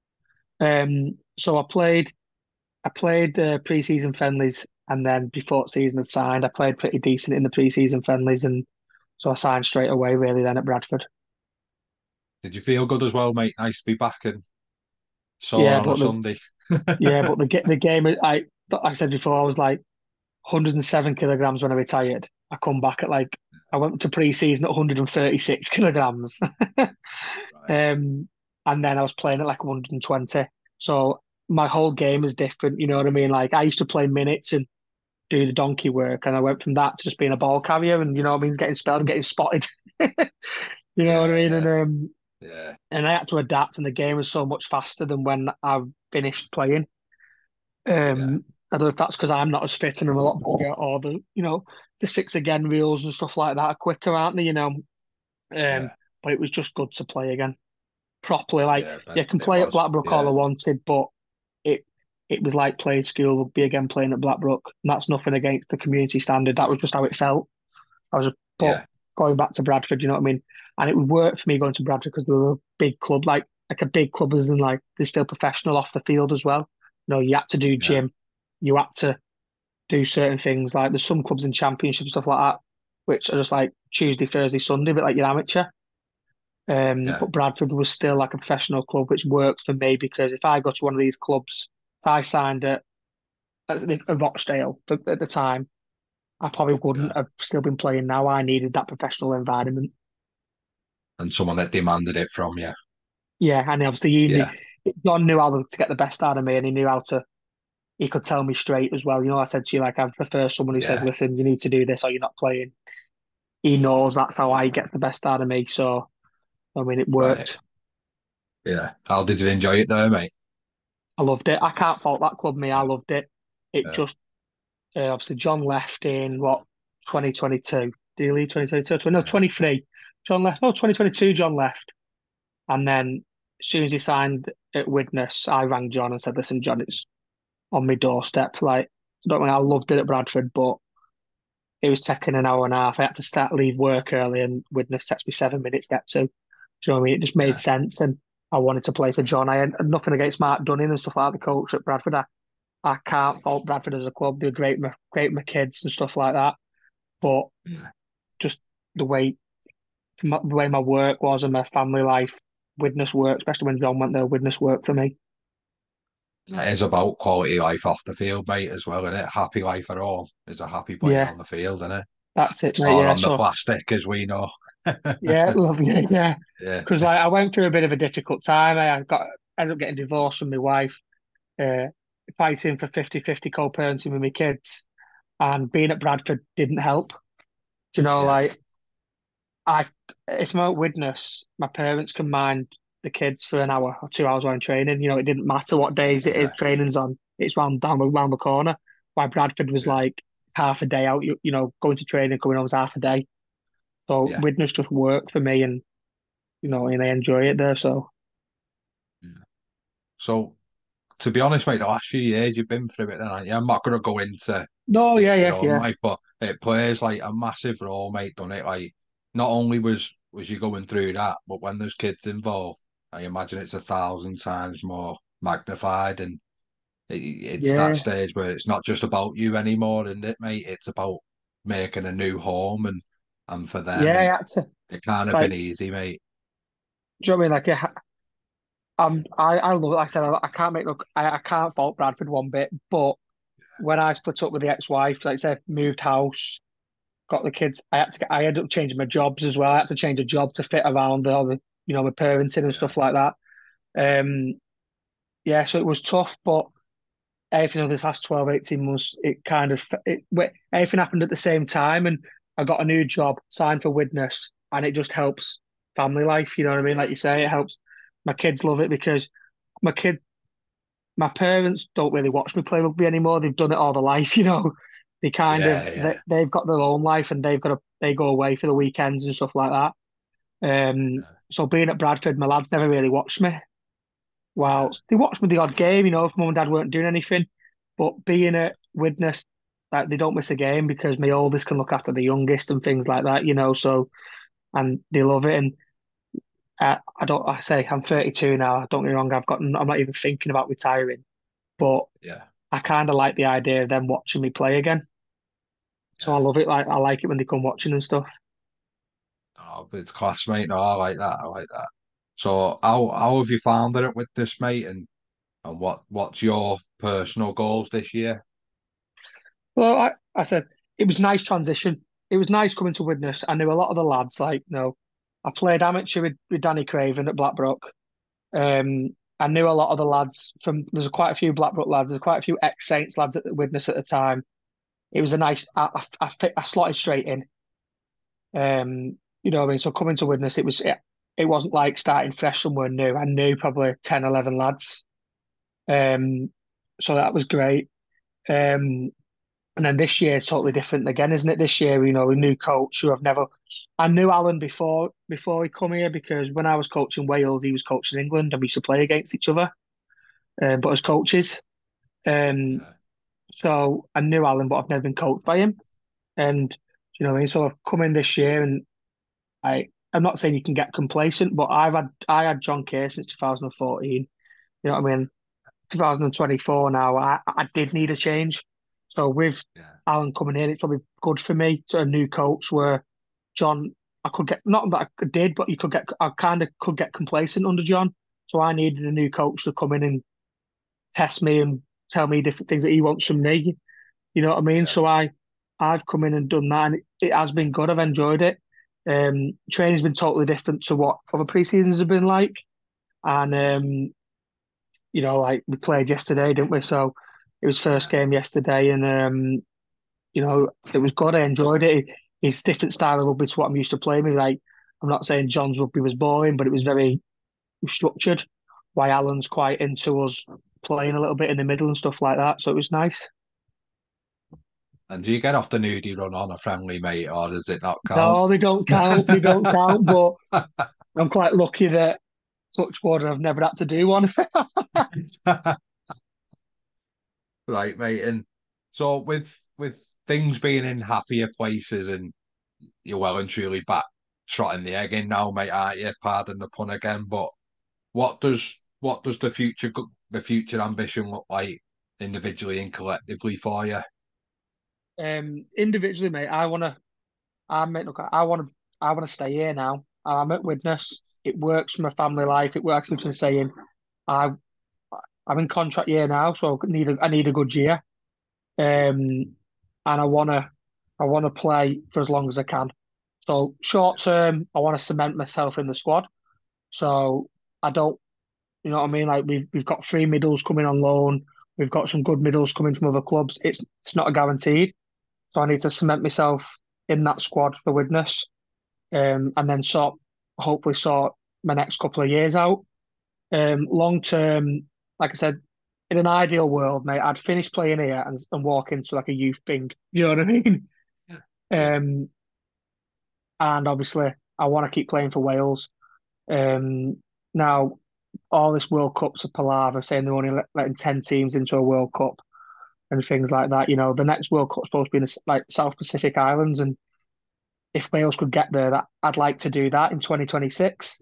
Um, so I played, I played uh, pre-season friendlies, and then before the season had signed, I played pretty decent in the pre-season friendlies, and so I signed straight away. Really, then at Bradford. Did you feel good as well, mate? Nice to be back and sore Yeah, on a but the Sunday. yeah, but the ga- the game, I like I said before, I was like one hundred seven kilograms when I retired. I come back at like I went to pre-season at one hundred thirty-six kilograms. Right. Um, and then I was playing at like one hundred twenty. So my whole game is different. You know what I mean? Like I used to play minutes and do the donkey work, and I went from that to just being a ball carrier, and you know what I mean, getting spelled and getting spotted. You know what I Yeah, mean? yeah, And um, yeah, and I had to adapt, and the game was so much faster than when I finished playing. yeah, Um, I don't know if that's because I'm not as fit and I'm a lot bigger, or the you know the six again reels and stuff like that are quicker, aren't they? You know, um, yeah, but it was just good to play again properly. Like yeah. you But can it play at was. Blackbrook all Yeah, I wanted, but it it was like playing school rugby again playing at Blackbrook. And that's nothing against the community standard. That was just how it felt. I was, but yeah, going back to Bradford, you know what I mean? And it would work for me going to Bradford because they were a big club, like like a big club as in like they're still professional off the field as well. know, you had to do Yeah. gym, you had to do certain things. Like there's some clubs in Championship stuff like that, which are just like Tuesday, Thursday, Sunday, but like your amateur. Um, Yeah. but Bradford was still like a professional club, which works for me because if I go to one of these clubs, if I signed at, at Rochdale at the time, I probably wouldn't Yeah. have still been playing now. I needed that professional environment. And someone that demanded it from you. Yeah, and obviously he knew, Yeah. John knew how to get the best out of me, and he knew how to. He could tell me straight as well. You know, I said to you like I prefer someone who says, Yeah. "Listen, you need to do this, or you're not playing." He knows that's how he gets the best out of me. So I mean, it Right. worked. Yeah. How did you enjoy it there, mate? I loved it. I can't fault that club, me. I Yeah. loved it. It Yeah. just uh, obviously John left in what twenty twenty-two. Did he leave twenty twenty-two? No, Yeah. twenty-three. John left. No, twenty twenty-two. John left, and then as soon as he signed at Widnes, I rang John and said, "Listen, John, it's on my doorstep." Like, I don't mean I loved it at Bradford, but it was taking an hour and a half. I had to start leave work early, and Widnes takes me seven minutes to get to. Do you know what I mean? It just made Yeah. sense, and I wanted to play for John. I had nothing against Mark Dunning and stuff like that, the coach at Bradford. I, I can't fault Bradford as a club. They're great, with my- great with my kids and stuff like that. But Yeah. just the way my, the way my work was and my family life, Widnes work, especially when John went there, Widnes worked for me. It is about quality life off the field, mate, as well, isn't it? Happy life at home is a happy playing Yeah, on the field, isn't it? that's it, mate. Or Yeah, on the so plastic, as we know. yeah, love you. Yeah, Yeah. because I, I went through a bit of a difficult time. I got ended up getting divorced from my wife, uh, fighting for fifty-fifty co-parenting with my kids, and being at Bradford didn't help. Do you know, Yeah. like I, if I'm at Widnes, my parents can mind the kids for an hour or two hours while I'm training. You know, it didn't matter what days it is Yeah. training's on. It's round down round the corner. While Bradford was Yeah. like half a day out. You, you know, going to training, coming home was half a day. So Yeah. Widnes just worked for me, and you know, and I enjoy it there. So Yeah. So, to be honest, mate, the last few years you've been through it, then, aren't you? I'm not going to go into no, y- yeah, your yeah, own yeah, life, but it plays like a massive role, mate, done it? Like, not only was was you going through that, but when there's kids involved, I imagine it's a thousand times more magnified, and it, it's that yeah, stage where it's not just about you anymore, isn't it, mate? It's about making a new home and and for them, yeah. I and had to it can't have been like. easy, mate. Do you know what I mean? Like, yeah, I'm, I, I love it. Like I said, I, I can't make look. I, I can't fault Bradford one bit, but when I split up with the ex-wife, like I said, moved house, got the kids. I had to get, I ended up changing my jobs as well. I had to change a job to fit around the, all the you know, the parenting and Yeah, stuff like that. Um, yeah, so it was tough, but everything over this last twelve, eighteen months, it kind of, it, everything happened at the same time. And I got a new job, signed for Widnes, and it just helps family life. You know what I mean? Like you say, it helps. My kids love it because my kid, my parents don't really watch me play rugby anymore. They've done it all their life, you know. They kind of yeah, they, yeah, they've got their own life and they've got to they go away for the weekends and stuff like that. Um, so being at Bradford, my lads never really watched me. yeah, Well, they watched me the odd game, you know, if mum and dad weren't doing anything. But being at Widnes, like they don't miss a game because my oldest can look after the youngest and things like that, you know. So and they love it. And uh, I don't, I say I'm thirty-two now. Don't get me wrong, I've got, I'm not even thinking about retiring, but yeah, I kind of like the idea of them watching me play again. So I yeah. love it. Like I like it when they come watching and stuff. Oh, but it's class, mate. No, I like that. I like that. So, how how have you found it with this, mate? And and what what's your personal goals this year? Well, I, I said it was nice transition. It was nice coming to Widnes. I knew a lot of the lads. Like, you know, I played amateur with, with Danny Craven at Blackbrook. Um, I knew a lot of the lads from. There's quite a few Blackbrook lads. There's quite a few ex Saints lads at Widnes at the time. It was a nice. I, I, I, fit, I slotted straight in. Um, you know what I mean? So coming to Widnes, it was it, it wasn't like starting fresh somewhere new. I knew probably ten, eleven lads. Um, so that was great. Um, and then this year is totally different again, isn't it? This year, you know, a new coach who I've never. I knew Alan before before he come here because when I was coaching Wales, he was coaching England, and we used to play against each other, um, but as coaches. Um, Yeah, so I knew Alan, but I've never been coached by him. And you know what I mean? So I've come in this year, and I I'm not saying you can get complacent, but I've had I had John Kay since two thousand fourteen. You know what I mean? twenty twenty-four now, I, I did need a change. So with Yeah. Alan coming in, it's probably good for me to a new coach where John, I could get, not that I did, but you could get, I kind of could get complacent under John. So I needed a new coach to come in and test me and tell me different things that he wants from me. You know what I mean? Yeah. So I, I've come in and done that, and it, it has been good. I've enjoyed it. Um, training's been totally different to what other pre-seasons have been like, and um, you know, like we played yesterday, didn't we? So it was first Yeah. game yesterday, and um, you know, it was good. I enjoyed it. It's different style of rugby to what I'm used to playing with. Like, I'm not saying John's rugby was boring, but it was very structured. Why Alan's quite into us playing a little bit in the middle and stuff like that. So it was nice. And do you get off the nudie run on a friendly, mate, or does it not count? No, they don't count. They don't count. But I'm quite lucky that touch wood, I've never had to do one. Right, mate. And so with with things being in happier places and you're well and truly back trotting the egg in now, mate, aren't you? Pardon the pun again, but what does what does the future go- the future ambition look like individually and collectively for you? Um, individually, mate, I wanna, I make look, I wanna, I wanna stay here now. I'm at Widnes. It works for my family life. It works for saying I, I'm in contract year now, so I need a, I need a good year. Um, and I wanna, I wanna play for as long as I can. So short term, I want to cement myself in the squad. So I don't, you know what I mean? Like we've we've got three middles coming on loan. We've got some good middles coming from other clubs. It's it's not a guaranteed. So I need to cement myself in that squad for Widnes, um, and then sort hopefully sort my next couple of years out. Um, long term, like I said, in an ideal world, mate, I'd finish playing here and, and walk into like a youth thing. You know what I mean? Yeah. Um, and obviously, I want to keep playing for Wales. Um, now, all this World Cup's a palaver, saying they're only let, letting ten teams into a World Cup and things like that. You know, the next World Cup's supposed to be in the, like South Pacific Islands, and if Wales could get there, that I'd like to do that in twenty twenty-six,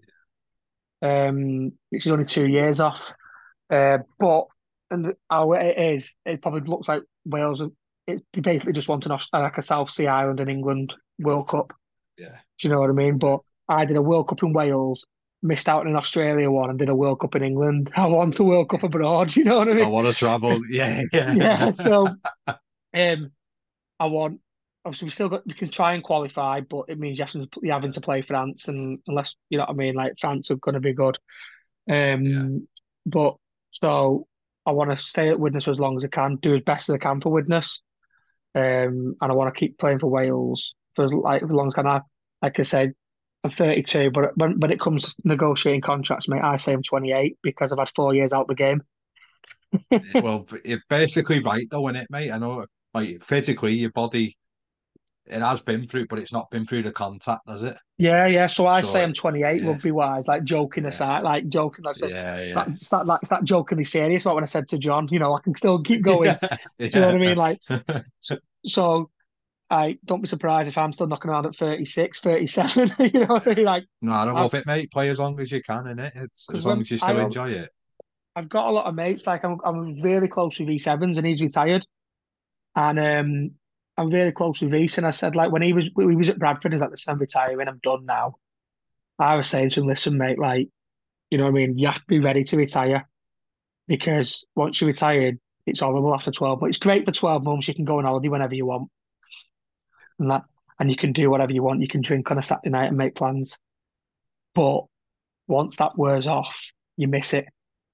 um, which is only two years off. Uh, but and how it is, it probably looks like Wales. It basically just want an Aus- like a South Sea Island in England World Cup. Yeah. Do you know what I mean? But I did a World Cup in Wales, missed out on an Australia one, and did a World Cup in England. I want a World Cup abroad. You know what I I mean? want to travel. Yeah, yeah. Yeah. So um, I want. Obviously, we still got. We can try and qualify, but it means you have to, you're having to play France, and unless you know what I mean, like France are going to be good. Yeah. Um, but so I want to stay at Widnes for as long as I can, do as best as I can for Widnes, um, and I want to keep playing for Wales for as, like as long as I can. I, like I said, I'm thirty-two, but when when it comes to negotiating contracts, mate, I say I'm twenty-eight because I've had four years out the game. Well, you're basically right though, isn't it, mate? I know, like physically, your body it has been through, but it's not been through the contact, has it? Yeah, yeah. So I So say I'm twenty-eight, yeah, rugby wise, like joking yeah, aside, like joking. I said yeah, yeah, that start like start jokingly serious. Like when I said to John, you know, I can still keep going. yeah, Do you know what I yeah. mean? Like so, so I don't be surprised if I'm still knocking around at thirty-six, thirty-seven. You know what I mean? Like No, I I've love it, mate. Play as long as you can, innit? It's because as long when as you I still enjoy it. I've got a lot of mates. Like I'm I'm really close with Reece Evans, and he's retired. And um, I'm really close with Reece. And I said like when he was when he was at Bradford, he's like, "Listen, I'm retiring. I'm done now." I was saying to him, "Listen, mate, like you know what I mean. You have to be ready to retire because once you're retired, it's horrible after twelve. But it's great for twelve months. You can go on holiday whenever you want, and that and you can do whatever you want. You can drink on a Saturday night and make plans. But once that wears off, you miss it."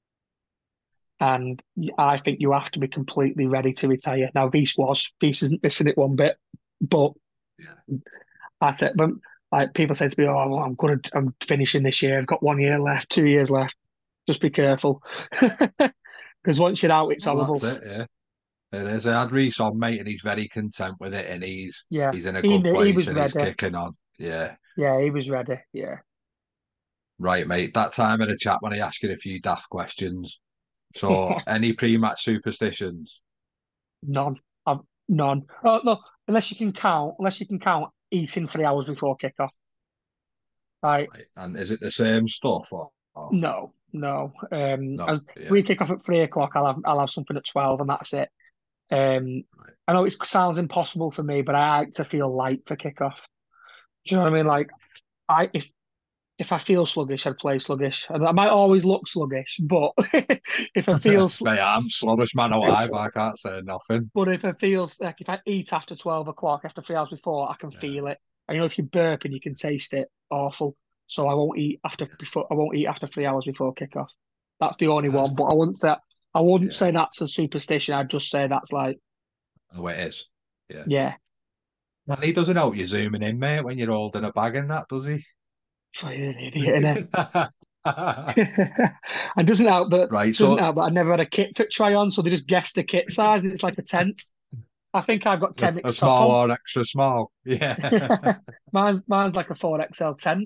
And I think you have to be completely ready to retire. Now, Reece was. Reece isn't missing it one bit. But Yeah. I said, but like people say to me, oh, well, I'm gonna I'm finishing this year. I've got one year left, two years left. Just be careful. Because once you're out, it's Well, horrible. that's it. Yeah, it is. I had Reece on, mate, and he's very content with it, and he's Yeah. he's in a He good knew he place, was and he's ready. kicking on. Yeah. Yeah, he was ready. Yeah. Right, mate. That time in the chat when I asked you a few daft questions. So, any pre-match superstitions? None. I've none. Oh no, unless you can count, unless you can count eating three hours before kickoff. Like, Right. And is it the same stuff or, or no. no. Um, No, as yeah, we kick off at three o'clock, I'll have I'll have something at twelve, and that's it. Um, right. I know it sounds impossible for me, but I like to feel light for kickoff. Do you know what I mean? Like, I if if I feel sluggish, I'd play sluggish. And I might always look sluggish, but if I feel sl- Mate, I'm slowest man alive. I can't say nothing. but if I feel like if I eat after twelve o'clock, after three hours before, I can Yeah, feel it. And you know, if you burp and you can taste it, awful. So I won't eat after yeah. before I won't eat after three hours before kickoff. That's the only That's one. But I wouldn't say I wouldn't yeah. say that's a superstition. I'd just say that's like, Oh, it is. Yeah. yeah. And he doesn't help you zooming in, mate, when you're holding a bag and that, does he? You're an idiot, innit? And doesn't help that Right, doesn't so help that I never had a kit fit try on, so they just guessed the kit size and it's like a tent. I think I've got a, Chemix a sock small on. or extra small. Yeah. mine's mine's like a four X L tent.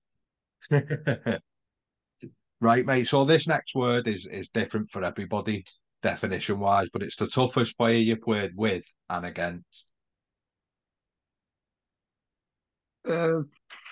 Right, mate. So this next word is is different for everybody, definition wise, but it's the toughest player you played with and against. Uh,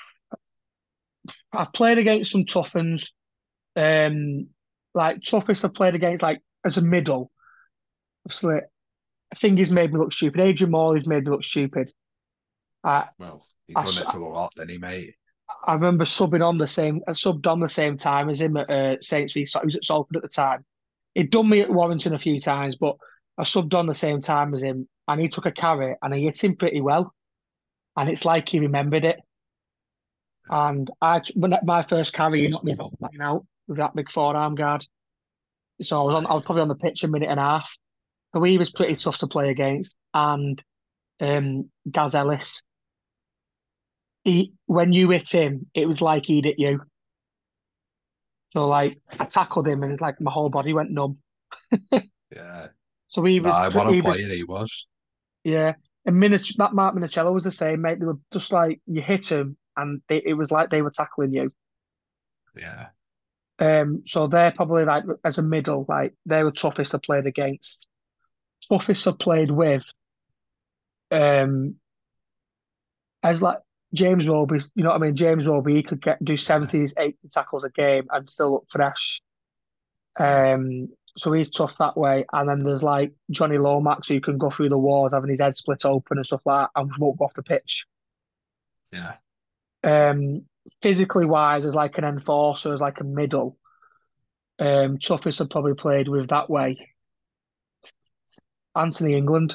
I've played against some tough uns. Um, like toughest I've played against, like as a middle. Obviously, I think he's made me look stupid. Adrian Morley's made me look stupid. I, Well, he I, done it to a lot, then he, mate. I remember subbing on the same, I subbed on the same time as him at uh, Saints v. He was at Salford at the time. He'd done me at Warrington a few times, but I subbed on the same time as him, and he took a carry and I hit him pretty well, and it's like he remembered it. And I, when my first carry, he knocked me out, out with that big forearm guard. So I was on, I Right. was probably on the pitch a minute and a half. So he was pretty tough to play against, and um, Gaz Ellis. He, when you hit him, it was like he'd hit you. So like I tackled him, and it's like my whole body went numb. Yeah. So he was, Nah, what a he was, player he was. yeah. And Minic that Mark Minicello was the same, mate. They were just like you hit him, and they, it was like they were tackling you. Yeah. Um, so they're probably like as a middle, like they were toughest I played against. Toughest I played with, um, as like James Roby, you know what I mean? James Roby, he could get do Yeah. seventies, eighty tackles a game and still look fresh. Yeah. Um, so he's tough that way. And then there's like Johnny Lomax who can go through the walls, having his head split open and stuff like that, and won't go off the pitch. Yeah. Um, physically wise, as like an enforcer, as like a middle. Um, toughest I've probably played with that way. Anthony England.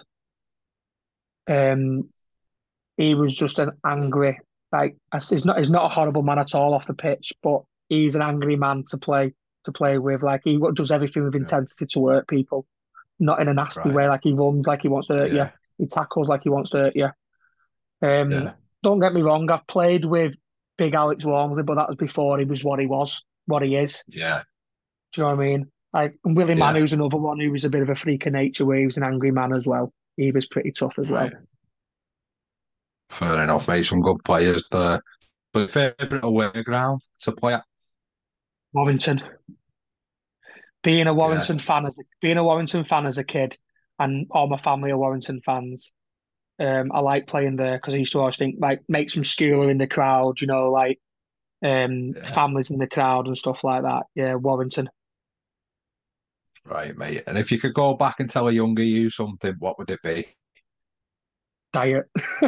Um, he was just an angry, like he's not he's not a horrible man at all off the pitch, but he's an angry man to play to play with. Like he does everything with Yeah. intensity to hurt people, not in a nasty Right. way. Like he runs like he wants to hurt you. Yeah. He tackles like he wants to hurt you. Um, Yeah. don't get me wrong. I've played with big Alex Walmsley, but that was before he was what he was, what he is. Yeah. Do you know what I mean? Like and Willie Yeah. Manu's another one who was a bit of a freak of nature, where he was an angry man as well. He was pretty tough as well. Right. Fair enough, mate. Some good players there. But favourite away ground to play at? Warrington. Being a Yeah. Warrington fan as a, being a Warrington fan as a kid, and all my family are Warrington fans. Um, I like playing there because I used to always think like mates from school are in the crowd, you know, like um Yeah. families in the crowd and stuff like that. Yeah, Warrington. Right, mate. And if you could go back and tell a younger you something, what would it be? Diet.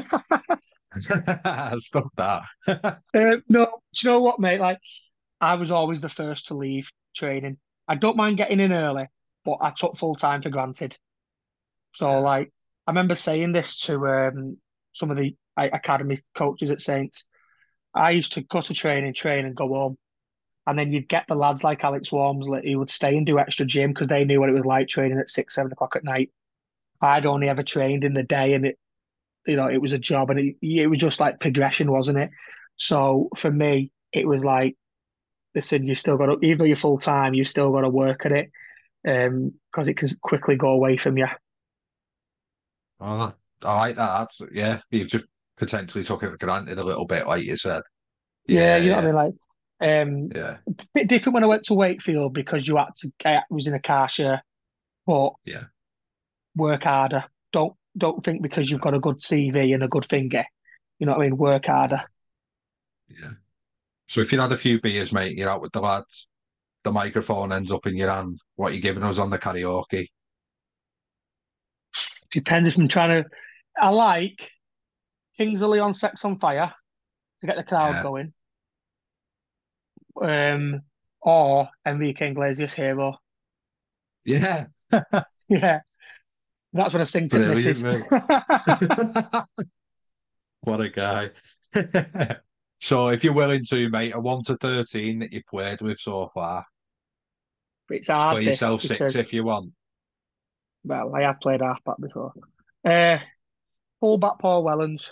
Stop that. Uh, no, do you know what, mate? Like I was always the first to leave training. I don't mind getting in early, but I took full time for granted. So Yeah. like I remember saying this to um some of the uh, academy coaches at Saints. I used to go to training, train, and go home. And then you'd get the lads like Alex Walmsley who would stay and do extra gym because they knew what it was like training at six, seven o'clock at night. I'd only ever trained in the day, and it, you know, it was a job, and it, it was just like progression, wasn't it? So for me, it was like, listen, you still got to, even though you're full time, you still got to work at it, um, because it can quickly go away from you. Oh, that, I like that. That's, yeah, you've just potentially took it for granted a little bit, like you said. Yeah, Yeah, you know what I yeah, mean? Like, um, yeah, a bit different when I went to Wakefield because you had to, I was in a car share, but yeah, work harder. Don't don't think because you've got a good C V and a good finger, you know what I mean? Work harder. yeah. So if you had a few beers, mate, you're out with the lads. the microphone ends up in your hand, what are you giving us on the karaoke? Depends if I'm trying to. I like Kings of Leon, Sex on Fire to get the crowd Yeah. going. Um, or Enrique Iglesias Hero. Yeah. Yeah, that's when I sing to Brilliant, missus. mate. What a guy. So if you're willing to, mate, a one to thirteen that you've played with so far, It's hard play this yourself because, six if you want. well, I have played halfback before. Uh, fullback Paul Wellens.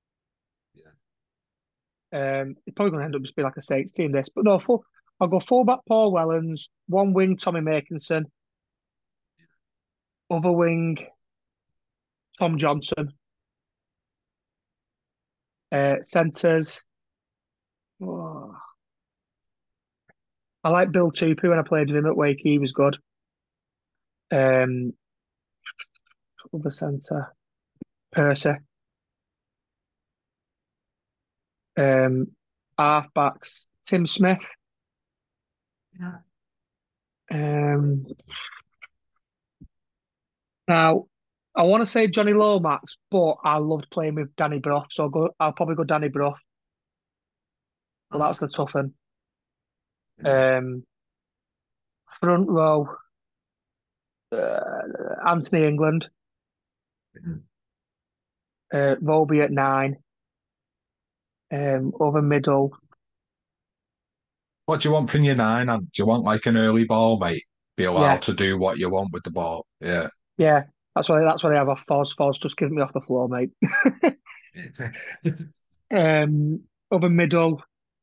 Um, it's probably going to end up just being like a six team this, but no, full, I'll go fullback Paul Wellens, one wing Tommy Makinson, other wing Tom Johnson, uh, centres. Oh, I like Bill Tupou when I played with him at Wake. He was good. Um, other centre Percy. Um, halfbacks Tim Smith. Yeah. Um, now I want to say Johnny Lomax, but I loved playing with Danny Brough, so I'll go. I'll probably go Danny Brough. Well, that's the tough one. Yeah. Um, front row, uh, Anthony England, uh, Volby at nine. Um, over middle, What do you want from your nine? And do you want like an early ball, mate? Be allowed yeah, to do what you want with the ball. Yeah. yeah. That's what that's what I have off Foz. Foz just giving me off the floor, mate. Um, over middle,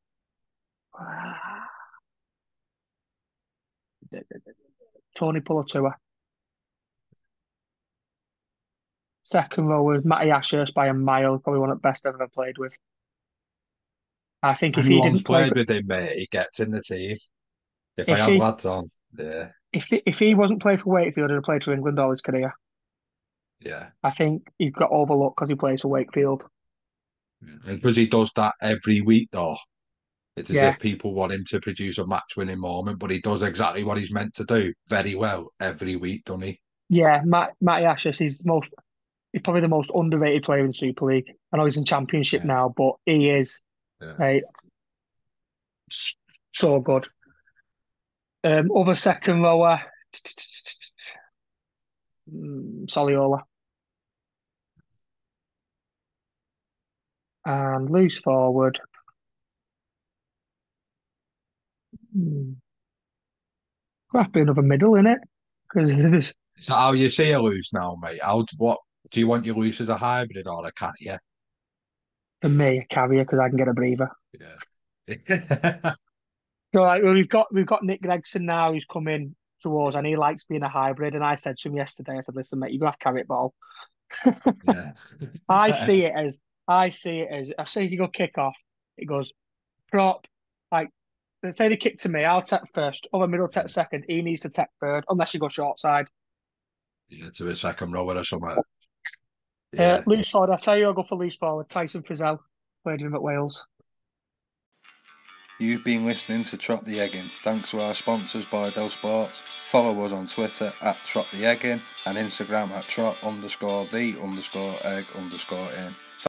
Tony Pulatua. Second row was Matty Ashurst by a mile, probably one of the best I've ever played with. I think If if he anyone's didn't play played for, with him, mate, he gets in the team. If I if have he lads on, yeah, if he, if he wasn't playing for Wakefield and played for England all his career, yeah. I think he's got overlooked because he plays for Wakefield. And because he does that every week, though, it's as Yeah, if people want him to produce a match-winning moment, but he does exactly what he's meant to do very well every week, doesn't he? yeah. Matt, Matty Ashurst, he's most he's probably the most underrated player in the Super League. I know he's in Championship Yeah, now, but he is yeah. uh, so good. Um, other second rower, mm, Soliola. And loose forward. Hmm. Could have to be another middle in it because there's Is that how you see a loose now, mate? How what do you want your loose as a hybrid or a carrier? for me a carrier because I can get a breather. Yeah. So like well, we've got we've got Nick Gregson now who's coming towards and he likes being a hybrid. And I said to him yesterday, I said, listen, mate, you're gonna have to carry it ball. Yeah. I see it as I see it as I say if you go kick off, it goes prop, like let's say they kick to me, I'll take first, over middle take second, he needs to take third, unless you go short side. Yeah, to a second rower or something. Uh, Yeah. loose forward, I tell you I'll go for loose forward, Tyson Frizzell, played with him at Wales. You've been listening to Trot the Eggin. Thanks to our sponsors, Bardell Sports. Follow us on Twitter at Trot the Eggin and Instagram at Trot underscore the underscore egg underscore in.